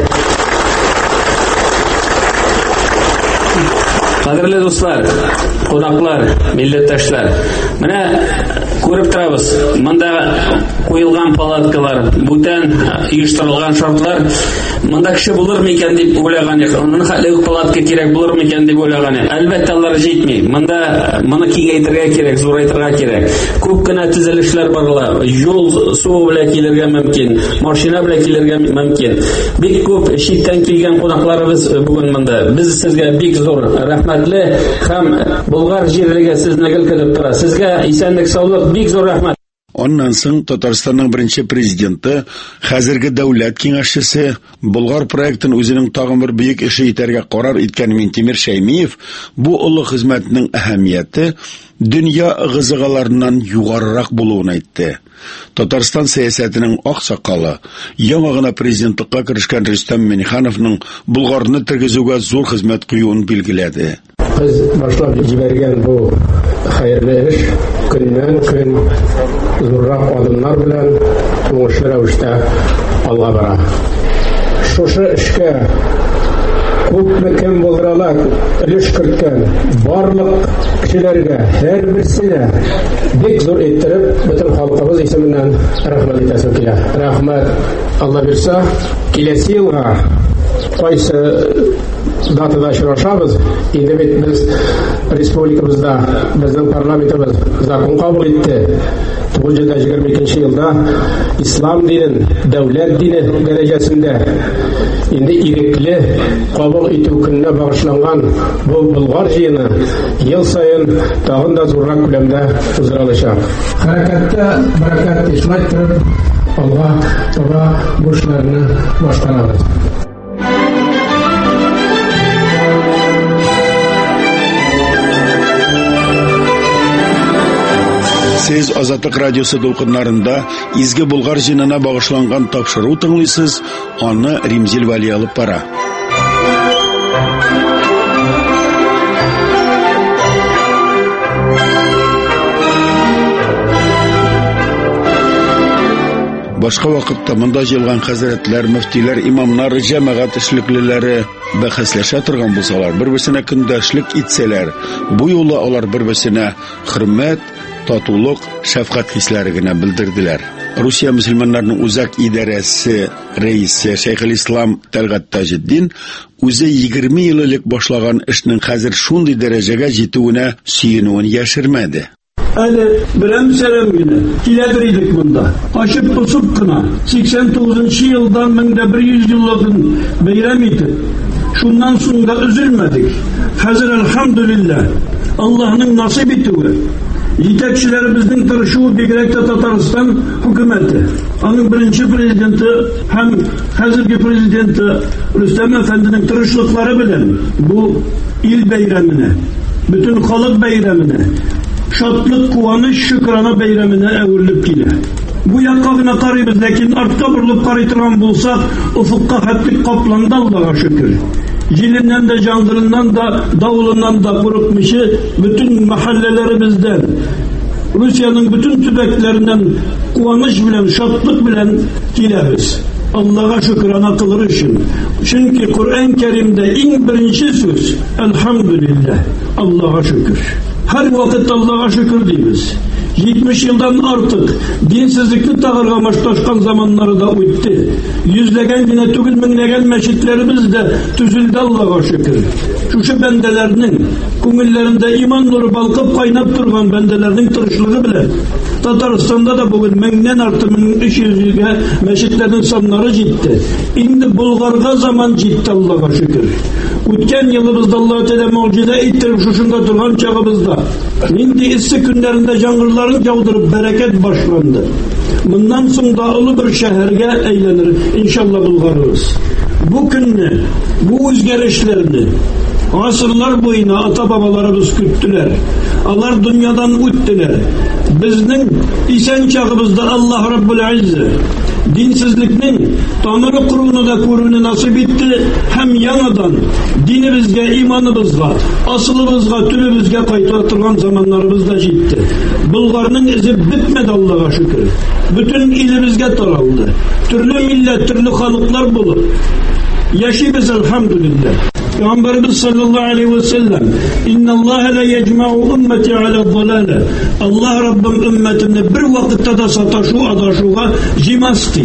Кадерле дуслар, кунаклар, милләттәшләр, менә күреп торабыз, монда куелган палаткалар, бүтән оештырылган шартлар, монда кеше булыр микән дип уйлаган идек. Аның хәтле палатка кирәк булыр микән дип уйлаган идек. Әлбәттә, алар җитми. Монда моны киңәйтергә кирәк, зурайтырга кирәк. Күп кенә төзелешләр барлар. Юл су белән килергә мөмкин, машина белән килергә мөмкин. Бик күп читтән килгән кунакларыбыз бүген монда. Без сезгә бик зур рәхмәтле һәм Болгар җирлеге сезне гел көтеп тора. Сезгә исәнлек, саулык, бик зур рәхмәт. Оннан соң Татарстанның беренче президенты, хәзерге дәүләт киңәшчесе, Болгар проектын үзенең тагын бер бөек эше итәргә карар иткән Минтимер Шәймиев бу олы хезмәтнең әһәмияте дөнья гызыгаларыннан югарырак булуын әйтте. Татарстан сәясәтенең ак сакалы, яңа гына президентлыкка керешкән Рөстәм Миңнехановның Булгарны тергезүгә зур хезмәт куюын билгеләде. Biz başlap җибәргән бу хәерле эш көннән-көн зуррак адымнар белән уңышлы рәвештә алга бара. Шушы эшкә күпме кем булдырала өлеш керткән барлык кешеләргә, һәр берсенә бик зур иттереп, бөтен халкыбыз исеменнән рәхмәт итәсем килә. Рәхмәт, Алла бирсә, киләсе елга кайсы датада очрашабыз. Инде бит без республикабызда, безнең парламентыбыз закон кабул итте. тугыз йөз егерме икенче елда ислам динен дәүләт дине дәрәҗәсендә инде ирекле кабул итү көненә багышланган бу Болгар җыены ел саен тагын да зуррак күләмдә узарылачак. Хәрәкәттә бәрәкәт ислай торып, Алга таба бу эшләрне башкарабыз. Сез Азатлык радиосы дулкыннарында изге Болгар җыенына багышланган тапшыру тыңлыйсыз, аны Римзил Вали алып бара. Башка вакытта монда җыелган хәзрәтләр, мөфтиләр, имамнар, җәмәгать эшлеклеләре бәхәсләшә торган булсалар, бер-берсенә көндәшлек итсәләр, бу юлы алар бер-берсенә хөрмәт, татулык, шәфкать хисләре генә белдерделәр. Русия мөселманнарының үзәк идарәсе рәисе Шәйхелислам Тәлгать Таҗетдин үзе егерме ел элек башлаган эшнең хәзер шундый дәрәҗәгә җитүенә сөенүен яшермәде. Әле берәмсәрем генә киләдер идек монда. Ачып тосып кына сиксән тугызынчы елдан мең бер йөз еллыгын бәйрәм итеп, шуннан соң да üzülмәдек. Хәзер әлхәмдүлилләh, Аллаһның насыйп итүе, җитәкчеләребезнең тырышуы, бигрәк тә Татарстан хөкүмәте, аның беренче президенты һәм хәзерге президенты Рөстәм әфәнденең тырышлыклары белән бу ил бәйрәменә, бөтен халык бәйрәменә şatlık, kuvanış, şükrana beyramına evrilip gile. Bu yakka gına karıyız, lakin artka burulup karıytıran bulsak, ufukka hatlik kaplandı Allah'a şükür. Jilinden de, jangırından da, davulundan da kurutmuşu bütün mahallelerimizden, Rusya'nın bütün tübeklerinden kuvanış bilen, şatlık bilen gileriz. Allah'a şükrana kılırışın. Çünkü Kur'an-ı Kerim'de en birinci söz elhamdülillah, Allah'a şükür. Her vakit Allah'a şükür deyimiz. yetmiş yıldan artık dinsizlikli tağırga başlaşkan zamanları da uyutti. Yüzlegen yine tügül minlegen meşitlerimiz de tüzüldü Allah'a şükür. Şu bendelerinin kumillerinde iman nuru balkıp kaynap durgan bendelerinin tırışlığı bile Tataristan'da da bugün menden artı min üç yüzüge meşitlerin sanları ciddi. İndi Bulgarga zaman ciddi Allah'a şükür. Ütken yılımızda Allah-u Teala mucize ettirip şuşunda durgan çağımızda. İndi issi günlerinde jangırların yağdırıp bereket başlandı. Bundan sonra dağılı bir şehirge eğlenir. İnşallah Bulgarımız. Bu günü, bu özgerişlerini asırlar boyuna ata babalarımız küttüler. Allah dünyadan üttüler. Bizning isen çağımızda Allah Rabbul İzze dinsizlikning tanrı kurunu da kurunu nasip etti. Hem yanadan dinimizge, imanımızga, asılımızga, tülümüzge kaytartırgan zamanlarımız da ciddi. Bulgarının izi bitmedi Allah'a şükür. Bütün ilimizge taraldı. Türlü millet, türlü halıklar bulup yaşayız elhamdülillah. Peygamberimiz sallallahu aleyhi ve sellem inna Allah la yecma'u ümmeti ala zalale. Allah Rabbim ümmetini bir vakitte de sataşu adaşuğa cimasti.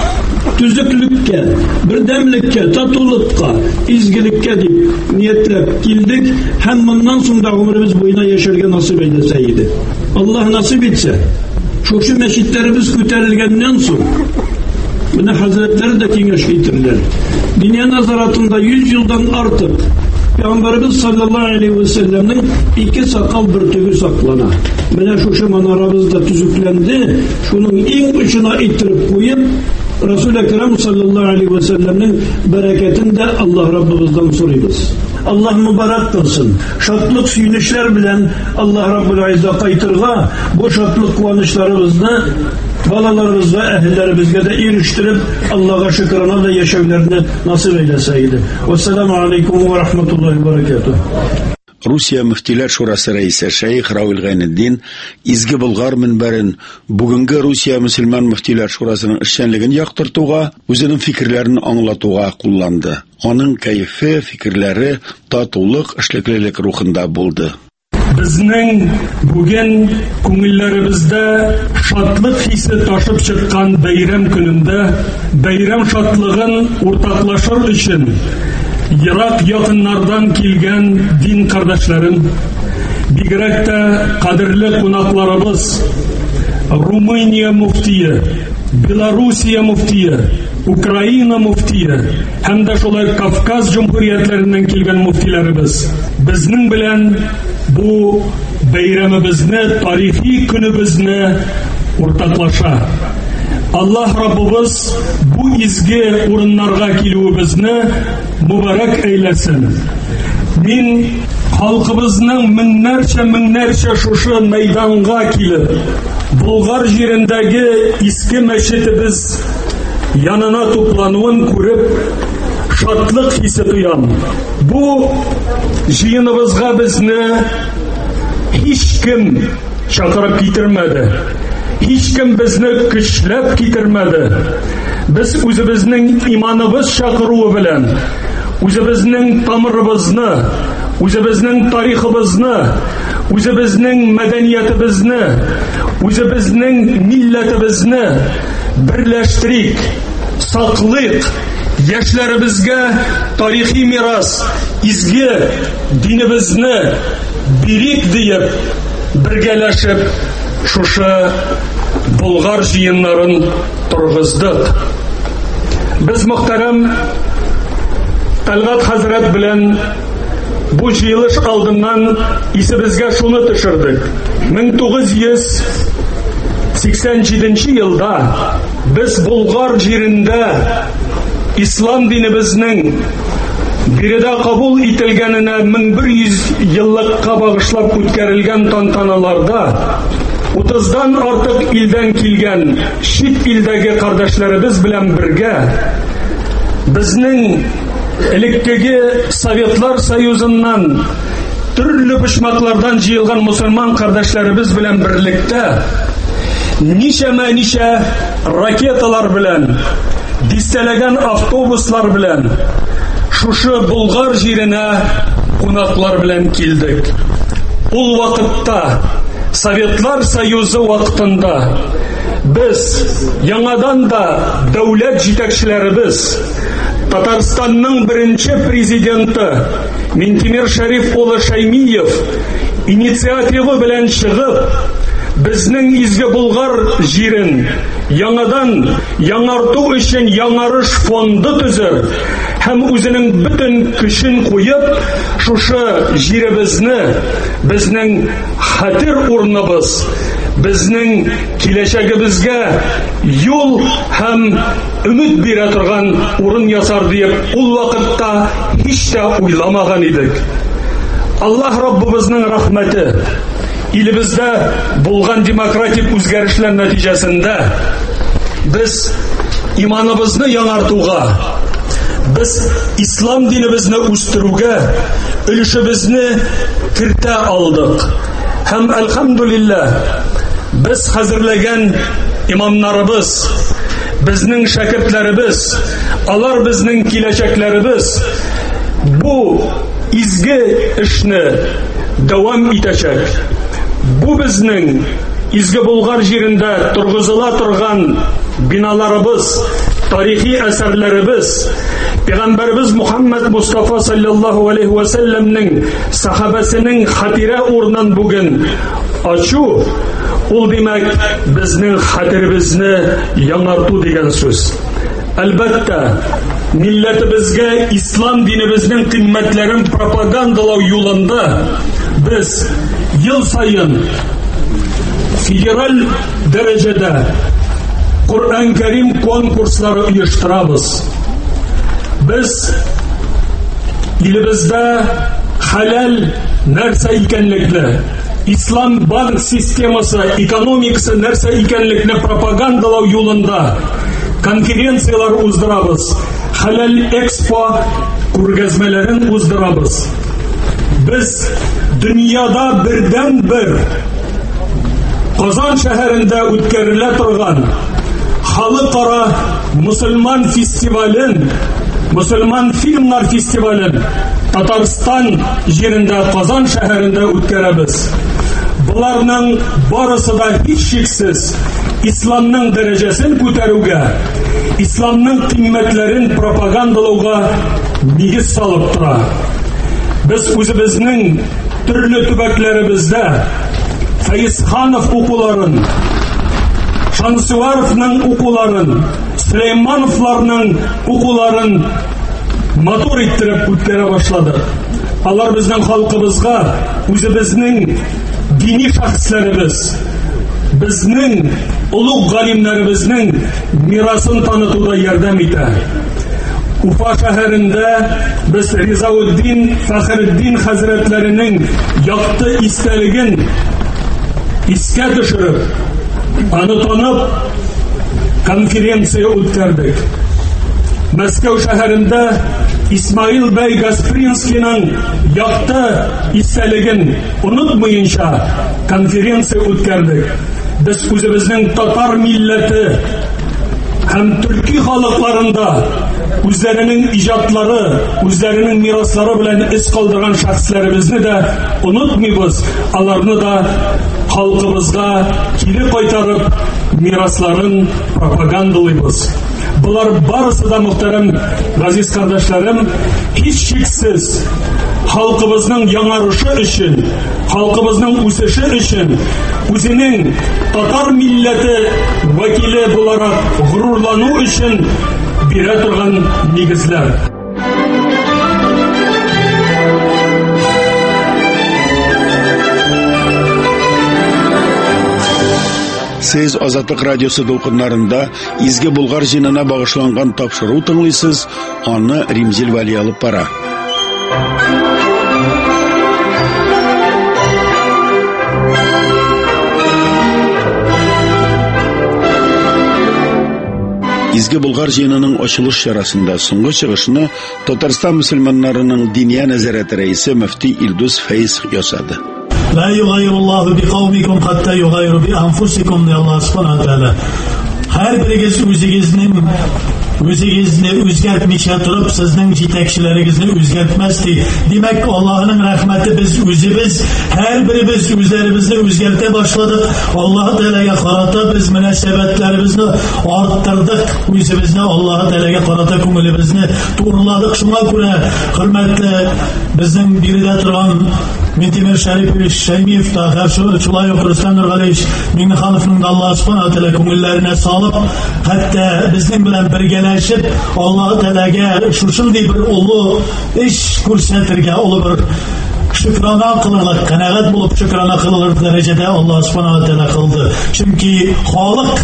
Tüzüklükke, birdemlikke, tatulukka, izgilikke deyip niyetlep geldik. Hem bundan sonra ömrümüz boyuna yaşarga nasip eyleseydi. Allah nasip etse, şu şu meşitlerimiz küterilgenden sonra buna hazretleri de kengeş getirirler. Dünya nazaratında yüz yıldan artık Peygamberimiz sallallahu aleyhi ve sellem'in iki sakal bir tügü saklana. Buna şu şu manaramızda tüzüklendi. Şunun en ucuna ittirip koyup Resul-i Ekrem sallallahu aleyhi ve sellem'in bereketini de Allah Rabbimizden soruyoruz. Allah mübarek kılsın. Şatlık süyünüşler bilen Allah Rabbul İzze kaytırga bu şatlık kuvanışlarımızda balalarımız ve ehillerimizge de eriştirip Allah'a şükrana da yaşamlarını nasip eyleseydi. Vesselamu aleyküm ve rahmetullahi ve berekatuhu. Rusya Müftüler Şurası Reisi Şeyh Raul Gayniddin izgi Bulgar minberin bugünkü Rusya Müslüman Müftüler Şurasının işçenligini yaktırtuğa, özünün fikirlerini anlatuğa kullandı. Onun keyfi, fikirleri tatuluk, işliklilik ruhunda buldu. Bizning bugün ko'ngillerimizda şatlık hissi taşıp çıkan bayram gününde bayram şatlığın ortaklaşır için Irak yakınlardan kelgan din kardeşlerim, bigrak da kadirli konaklarımız, Rumıniya muftiyi, Belarusiya muftiyi, Ukrayna muftiyi, hem de şolay Kafkaz Cumhuriyetlerinden kelgan muftilerimiz, bizning bilen bu bayramimizni, tarihi günümüzni ortaklaşa. Allah Rabbimiz bu izgi orunlarga keluvimizni mübarek eylesin. Min halkımızın minlerce minlerce şuşu meydanga kelip Bulgar yerindeki eski meşitimiz yanına toplanıvın görüp şatlık hissi duyam. Bu jiyinimizga bizni hiç kim çakırıp getirmedi. Hiç kim bizni güçlep getirmedi. Biz özümüzün imanımız çakırığı bilen, özümüzün tamırımızını, özümüzün tarihimizni, özümüzün medeniyetimizni, özümüzün milletimizni birleştirik, saklayık, yaşlarımızga tarihi miras, izgi dinimizni birik deyip, birgeleşip, şuşu Bulgar jiyinlerin turguzdik. Biz muhterem Talgat Hazret bilen bu jiyilish aldından isimizge şunu düşürdük. ming to'qqiz yuz sakson yedinchi yılda biz Bulgar yerinde İslam dinimizning Биредә кабул ителгәненә мең бер йөз еллыкка багышлап үткәрелгән тантаналарда утыздан артык илдән килгән чит илдәге кардәшләребез белән бергә безнең элеккеге Советлар Союзыннан төрле почмаклардан җыелган мусульман кардәшләребез белән берлектә ничәмә ничә ракеталар белән, дистәләгән автобуслар белән шушы Болгар җиренә кунаклар белән килдек. Ул вакытта Советлар Союзы вакытында без яңадан да дәүләт җитәкчеләребез, Татарстанның беренче президенты Минтимер Шәриф улы Шәймиев инициатива белән чыгып, безнең изге Болгар җирен яңадан яңарту өчен яңарыш фонды төзер һәм үзенең бөтен көчен куеп, шушы җиребезне, безнең хәтер урыныбыз, безнең киләчәгебезгә юл һәм өмет бирә торган урын ясар дип ул вакытта һич тә уйламаган идек. Аллаһ Раббыбызның рәхмәте илебездә булган демократик үзгәрешләр нәтиҗәсендә без иманыбызны яңартуга, без ислам динебезне үстерүгә өлешебезне кертә алдык. Һәм әлхәмдүлилләh, без хәзерләгән имамнарыбыз, безнең шәкертләребез, алар безнең киләчәкләребез бу изге эшне дәвам итәчәк. Бу безнең изге Болгар җирендә торгызыла торган биналарыбыз, тарихи әсәрләребез, Пәйгамбәрбез Мухаммад Мустафа саллаллаху алейхи ва салламның сахабасының хатирә урынын бүген ачу, ул димәк безнең хәтеребезне яңарту дигән сүз. Әлбәттә, милләтебезгә ислам динебезнең кыйммәтләрен пропагандалау юлында без ел сайын федераль дәрәҗәдә Коръән Кәрим конкурслары оештырабыз. Без илебездә хәләл нәрсә икәнлекне, ислам банк системасы, экономикасы нәрсә икәнлекне пропагандалау юлында конференциялар уздырабыз, хәләл экспо күргәзмәләрен уздырабыз. Без дөньяда бердән бер Казан шәһәрендә үткәрелә торган халыкара мусульман фестивален, мусульман фильмнар фестивален Татарстан җирендә Казан шәһәрендә үткәрәбез. Буларның барысы да һичшиксез исламның дәрәҗәсен күтәрүгә, исламның кыйммәтләрен пропагандалауга нигез салып тора. Без үзебезнең төрле төбәкләребездә Фәйзханов укуларын, Шансуаровның укуларын, Сөләймановларның укуларын матур иттереп үткәрә башладык. Алар безнең халкыбызга үзебезнең дини шәхесләребез, безнең улуг галимнәребезнең мирасын танытуда ярдәм итә. Уфа шәһәрендә без Ризауддин Фәхретдин хәзрәтләренең якты истәлеген искә төшереп, аны танып, конференция үткәрдек. Мәскәү шәһәрендә Исмаил бәй Гаспринскийның якты истәлеген онытмыйынча конференция үткәрдек. Без үзебезнең татар милләте һәм төрки халыкларында үзләренең иҗатлары, үзләренең мираслары белән эз калдырган шәхесләребезне дә онытмыйбыз. Аларны да халкыбызга кире кайтарып, мирасларын пропагандалыйбыз. Булар барысы да, мөхтәрәм газиз кардәшләрем, һичшиксез халкыбызның яңарышы өчен, халкыбызның үсеше өчен, үзенең татар милләте вәкиле буларак горурлану өчен бирә торган нигезләр. Сез Азатлык радиосы дулкыннарында изге Болгар җинына багышланган тапшыру тыңлыйсыз, аны Римзил Вали алып бара. Изге Болгар җыенының ачылыш чарасында соңгы чыгышны Татарстан мөселманнарының диния нәзарәте рәисе мөфти Илдус Фәиз ясады. لا يغير الله بقومكم حتى يغيروا بأنفسكم diye Allah subhanahu wa ta'ala. Her biriniz özünüzün Өзігізні өзгертмейше тұрып, сіздің жетекшілеріңізді өзгертместі. Демек, Аллахның рахметі біз өзіміз, әр біріміз өзлерімізді өзгерте башладық. Аллах Тәләге қарата біз мөнәсәбәтләребезне арттырдық. Өзімізді Аллах Тәләге қарата көңілімізді турладық. Шуңа күрә, хөрмәтле біздің биредә торган Минтимер Шәрипович Шәймиев та, шулай ук Рөстәм Нургалиевич Миңнехановның да Аллаһ Субханаһу ва Тәала күңелләренә салып, хәтта безнең белән бергәләшеп, Аллаһ Тәаләгә шушындый бер улы эш күрсәтергә, улы бер шөкрана кылырлык, канәгать булып шөкрана кылырлык дәрәҗәдә Аллаһ Субханаһу ва Тәала кылды. Чөнки халык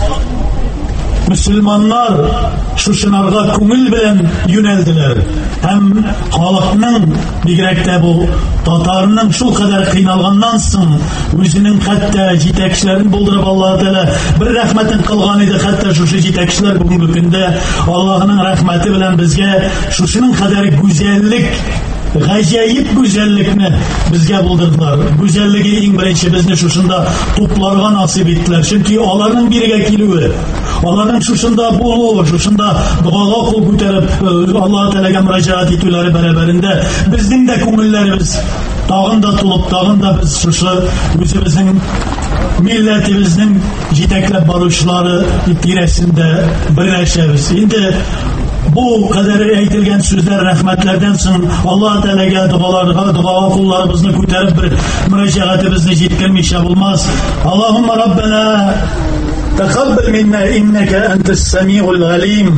Müslümanlar şuşunarga күңел белән юнәлделәр. Һәм халыкның бигрәк тә бу татарның шул кадәр кыйналганнан соң үзенең хәтта җитәкчеләрен булдырып Аллаһ Тәала бер рәхмәтен кылган иде. Хәтта шушы җитәкчеләр бүгенге көндә Аллаһның рәхмәте белән безгә шушының кадәр гүзәллек, гаҗәеп гүзәллекне безгә булдырдылар. Гүзәллеге иң беренче безне шушында тупларга насыйп иттеләр. Чөнки аларның бирегә килүе, аларның шушында булуы, шушында дуага кул күтәреп Аллаһ Тәаләгә мөрәҗәгать итүләре бәрабәрендә безнең дә күңелләребез тагын да тулып, тагын да без шушы үзебезнең милләтебезнең җитәкләп баручылары тирәсендә берләшәбез. Инде bu kadar әйтелгән сүзләр рәхмәтләрдән соң Аллаһ Тәаләгә дуаларга, дуага кулларыбызны күтәреп бер мөрәҗәгатебезне җиткермичә булмас. Аллаһумма раббана тaqabbal minna innaka antas samiul alim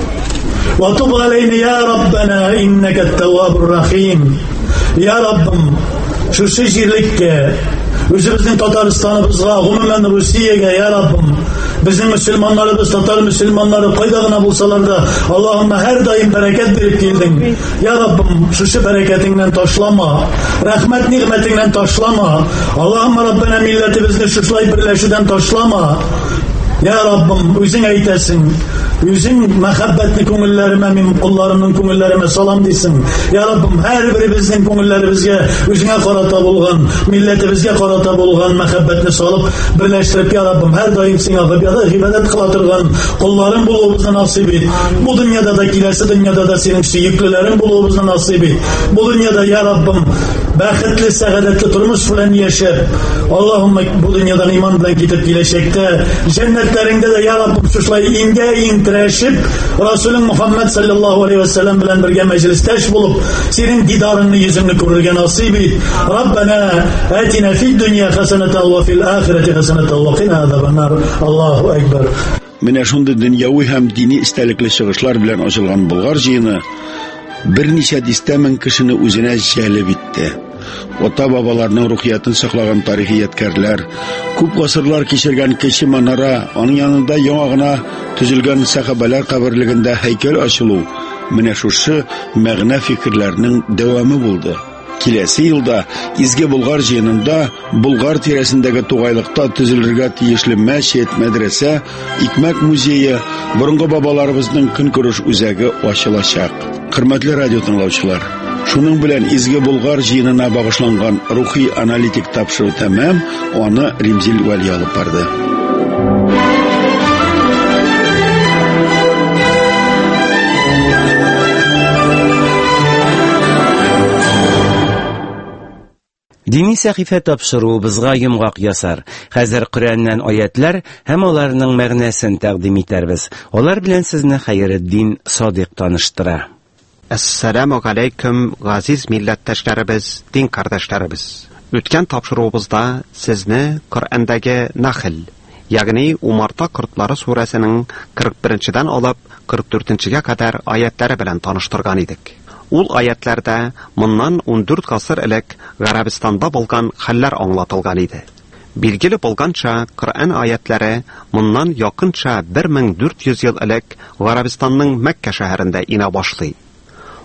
wa tub alayna ya rabbana innaka at-tawwabur rahim. Ya Rabbim, шушы җирлеккә, үзебезнең Татарстаныбызга, гомумән Русиягә, я Раббим, безнең мөселманнарыбыз, татар мөселманнары кайда гына булсалар да, Аллаһумма һәр даим бәрәкәт биреп килдең. Я Раббим, шушы бәрәкәтеңнән ташлама, рәхмәт нигъмәтеңнән ташлама. Аллаһумма Раббана милләтебезне шулай берләшүдән ташлама. Ya Rabbim, үзең әйтәсең, үзең мәхәббәтне күңелләремә, мин кулларымның күңелләремә салам дисең. Я Rabbim, һәр беребезнең күңелләребезгә үзеңә карата булган, милләтебезгә карата булган мәхәббәтне салып берләштереп, я Rabbim, һәр даим сиңа гыйбадәт кыла торган кулларың булуыбызны насыйп ит. Бу дөньяда да, киләсе дөньяда да синең сөеклеләрең булуыбызны насыйп ит. Бу дөньяда, я Rabbim, бәхетле, сәгадәтле тормыш белән яшәп, Аллаһумма бу дөньядан иман белән китеп киләчәктә җәннәтләреңдә дә, я Rabbim, шулай иңгә иң терәшеп, Расулың Мөхәммәд саллаллаһу алейхи ва саллям белән бергә мәҗлестәш булып, синең дидарыңны, йөзеңне күрергә насыйп ит. Раббана атина фид дөнья хасанатан ва фил ахирати хасанатан ва қина азабан-нар. Аллаһу акбар. Менә шундый дөньяви һәм дини истәлекле чыгышлар белән ачылган Болгар җыены берничә дистә мең кешене үзенә җәлеп итте. Ата-бабаларның рухиятын саклagан тарихи ядкарлар, күп гасырлар кичергән кече манара, аның янында яңа гына төзелгән сахабалар каберлегендә һәйкәл ачылу, менә шушы мәгънә фикерләрнең дәвамы булды. Киләсе елда Изге Болгар җыенында Болгар тирәсендәге тугайлыкта төзелергә тиешле мәчет, мәдрәсә, икмәк музее, борынгы бабаларыбызның көнкүреш үзәге ачылачак. Хөрмәтле радио тыңлаучылар, шуның белән Изге Болгар җыенына багышланган рухи аналитик тапшыру тәмам, аны Римзил Вали алып барды. Дини сәхифә тапшыру бызга йомгак ясар. Хәзер Коръәннән аятлар һәм аларның мәгънәсен тәкъдим итәрбез. Алар белән сезне Хәйретдин Садыйк таныштыра. Ассаламу алейкум, газиз милләттәшләребез, дин кардәшләребез. Үткән тапшыруыбызда сезне Коръәндәге Нахл, ягъни Умарта кортлары сүрәсенең кырык беренчедән алып кырык дүртенчегә кадәр аятлары белән таныштырган идек. Ул аятларда моннан ун дүрт гасыр элек Гарәбистанда булган хәлләр аңлатылган иде. Билгеле булганча, Коръән аятлары моннан якынча бер мең дүрт йөз ел элек Гарәбистанның Мәккә шәһәрендә инә башлый.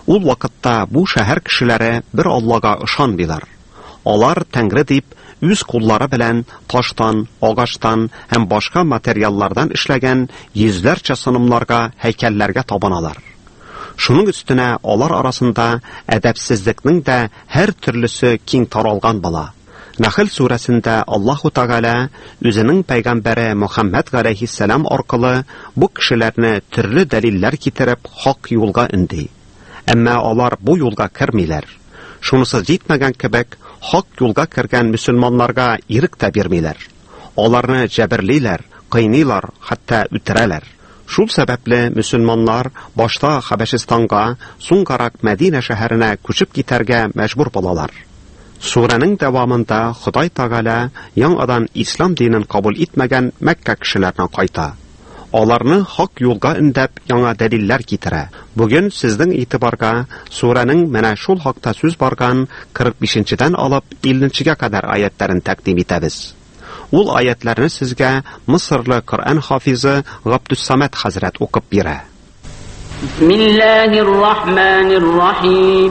Ул вакытта бу шәһәр кешеләре бер Аллага ышанмыйлар. Алар Тәңре дип үз куллары белән таштан, агачтан һәм башка материаллардан эшләгән йөзләрчә сынымларга, һәйкәлләргә табыналар. Шуның өстенә алар арасында әдәпсезлекнең дә һәр төрлесе киң таралган була. Нахл сүрәсендә Аллаһу Тәгалә үзенең пәйгамбәре Мөхәммәд галәйһиссәлам аркылы бу кешеләрне төрле дәлилләр китереп хак юлга инди. Әмма алар бу юлга кермиләр. Шунысы җитмәгән кебек, хак юлга кергән мөселманнарга ирек тә бирмиләр. Аларны җәберлиләр, кыйныйлар, хәтта үтерәләр. Шул сәбәпле мөселманнар башта Хәбәшистанга, соңгарак Мәдинә шәһәренә күчеп китәргә мәҗбүр булалар. Сүрәнең дәвамында Ходай Тәгалә яңадан ислам динен кабул итмәгән Мәккә кешеләренә кайта. Аларны хак юлга индәп яңа дәлилләр китерә. Бүген сезнең итибарга сүрәнең менә шул хакта сүз барган кырык бишенчедән алып илле кадәр аятларын тәкъдим итәбез. Ул аятларны сезгә Мисырлы Коръән хафизы Габдуссамад хәзрәт укып бирә. Бисмиллаһир-рахманир-рахим.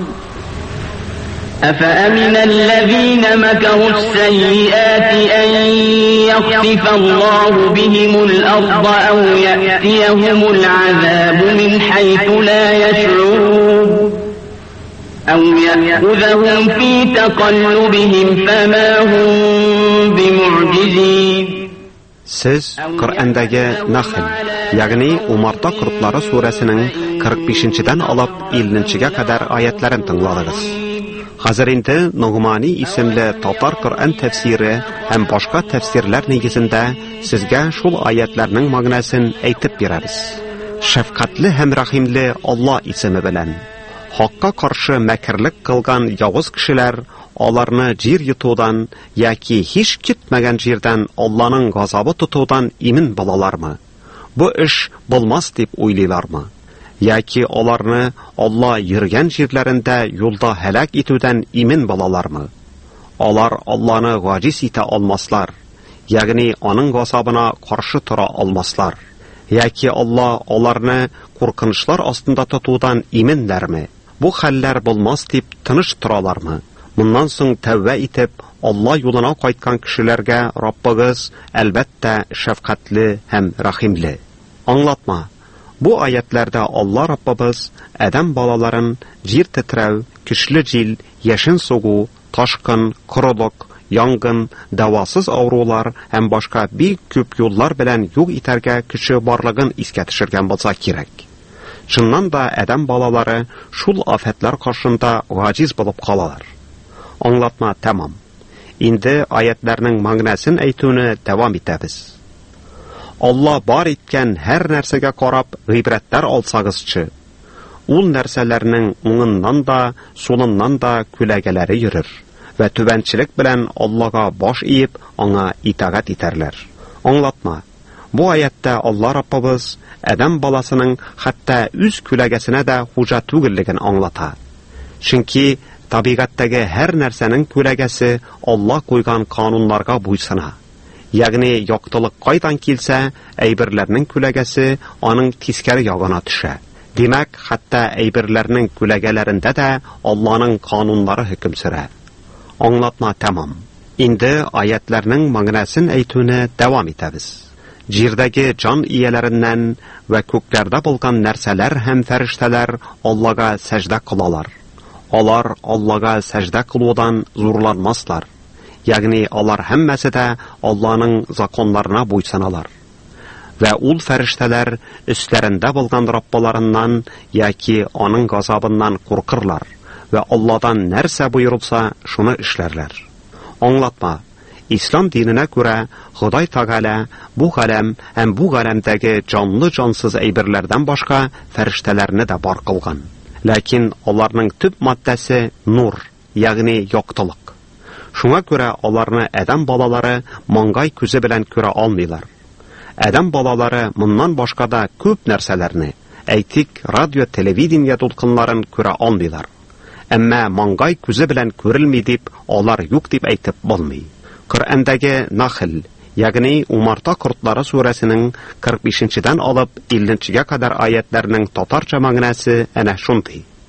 أفأمن الذين مكروا السيئات أن يخسف الله بهم الأرض أو يأتيهم العذاب من حيث لا يشعرون أو يأخذهم في تقلبهم فما هم بمعجزين. Siz Qur'andagi Nahl, ягъни Умарта Qurtlары сүрәсенең кырык бишенчедән алып илле кадәр аятларын тыңладыгыз. Хәзер инде Нугмани исемле татар Коръән тәфсире һәм башка тәфсирләр нигезендә сезгә шул аятларның мәгънәсен әйтеп бирәбез. Шәфкатьле һәм рәхимле Алла исеме белән. Хакка каршы мәкерлек кылган явыз кешеләр аларны җир йотудан яки һич китмәгән җирдән Алланың газабы тотудан имин булалармы? Бу эш булмас дип уйлыйлармы? Яки аларны Алла йөргән җирләрендә юлда һәлак итүдән имин булалармы? Алар Алланы гаҗиз итә алмаслар, ягъни аның газабына каршы тора алмаслар. Яки Алла аларны куркынычлар астында тотудан иминләрме? Бу хәлләр булмас дип тыныш торалармы? Моннан соң тәвбә итеп Алла юлына кайткан кешеләргә Раббыгыз әлбәттә шәфкатьле һәм рәхимле. Аңлатма. Бу аятларда Алла Раббыбыз адәм балаларын җир тетрәү, көчле җил, яшен сугу, ташкын, корылык, янгын, давасыз авырулар һәм башка бик күп юллар белән юк итәргә көче барлыгын искә төшергән булса кирәк. Чыннан да адәм балалары шул афәтләр каршында гаҗиз булып калалар. Аңлатма тәмам. Инде аятларның мәгънәсен әйтүне дәвам итәбез. Алла бар иткән һәр нәрсәгә карап гыйбрәттәр алсагызчы. Ул нәрсәләрнең уңыннан да, сулыннан да күләгәләре йөрер ва түбәнчелек белән Аллага баш иеп, аңа итагать итәрләр. Аңлатма. Бу аятта Алла Раббыбыз адәм баласының хәтта үз күләгәсенә дә хуҗа түгеллеген аңлата. Чөнки табигатьтәге һәр нәрсәнең күләгәсе Алла куйган кануннарга буйсына. Ягъни яктылык кайдан килсә, әйберләрнең күләгәсе аның тискәре ягына төшә. Димәк, хәтта әйберләрнең күләгәләрендә дә Алланың кануннары хөкем сөрә. Аңлатма тәмам. Инде аятларның мәгънәсен әйтүне дәвам итәбез. Җирдәге җан ияләреннән ва күкләрдә булган нәрсәләр һәм фәрештәләр Аллага сәҗдә кылалар. Алар Аллага сәҗдә кылудан зурланмаслар. Ягъни алар һәммәсе дә Алланың законнарына буйсыналар. Ва ул фәрештәләр өсләрендә булган Раббаларыннан яки аның газабыннан куркырлар ва Алладан нәрсә буйрылса, шуны эшләрләр. Аңлатма. Ислам диненә күрә Ходай Тәгалә бу галәм һәм бу галәмдәге җанлы-җансыз әйберләрдән башка фәрештәләрне дә бар кылган. Ләкин аларның төп матдәсе нур, ягъни яктылык. Шуңа күрә аларны адәм балалары маңгай күзе белән күрә алмыйлар. Адәм балалары моннан башка да күп нәрсәләрне, әйтик, радио, телевидение дулкыннарын күрә алмыйлар. Әмма маңгай күзе белән күрелми дип, алар юк дип әйтеп булмый. Коръәндәге Нахл, ягъни Умарта Qurtlары сүрәсенең кырык бишенчедән алып илле кадәр аятларның татарча мәгънәсе әнә шундый.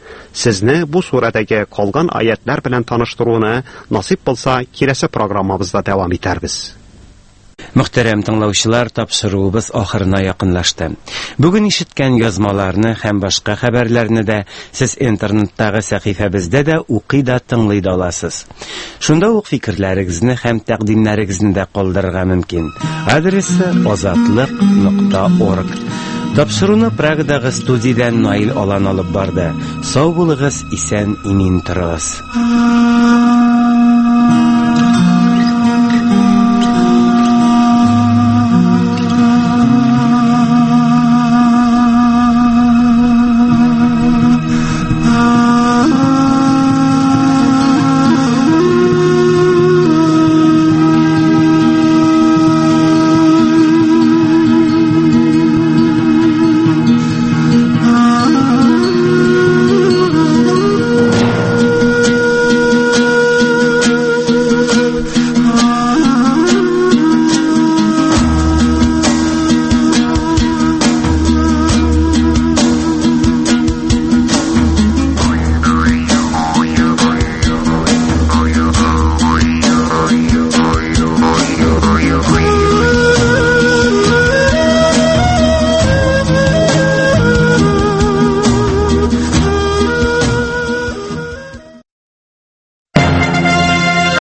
Сезне бу сурадагы калган аятлар белән таныштыруны насип булса, киләсе программабызда дәвам итәрбез. Мөхтәрәм тыңлаучылар, тапшыруыбыз ахырына якынлашты. Бүген ишеткән язмаларны һәм башка хәбәрләрне дә сез интернеттагы сәхифәбездә дә укый да тыңлый да аласыз. Шунда ук фикерләрегезне һәм тәкъдимнәрегезне дә калдырырга мөмкин. Адресы азатлык нокта орг. Тапшыруны Прагадагы студиядән Наил Алан алып барды. Сау булыгыз, исән имин торыгыз.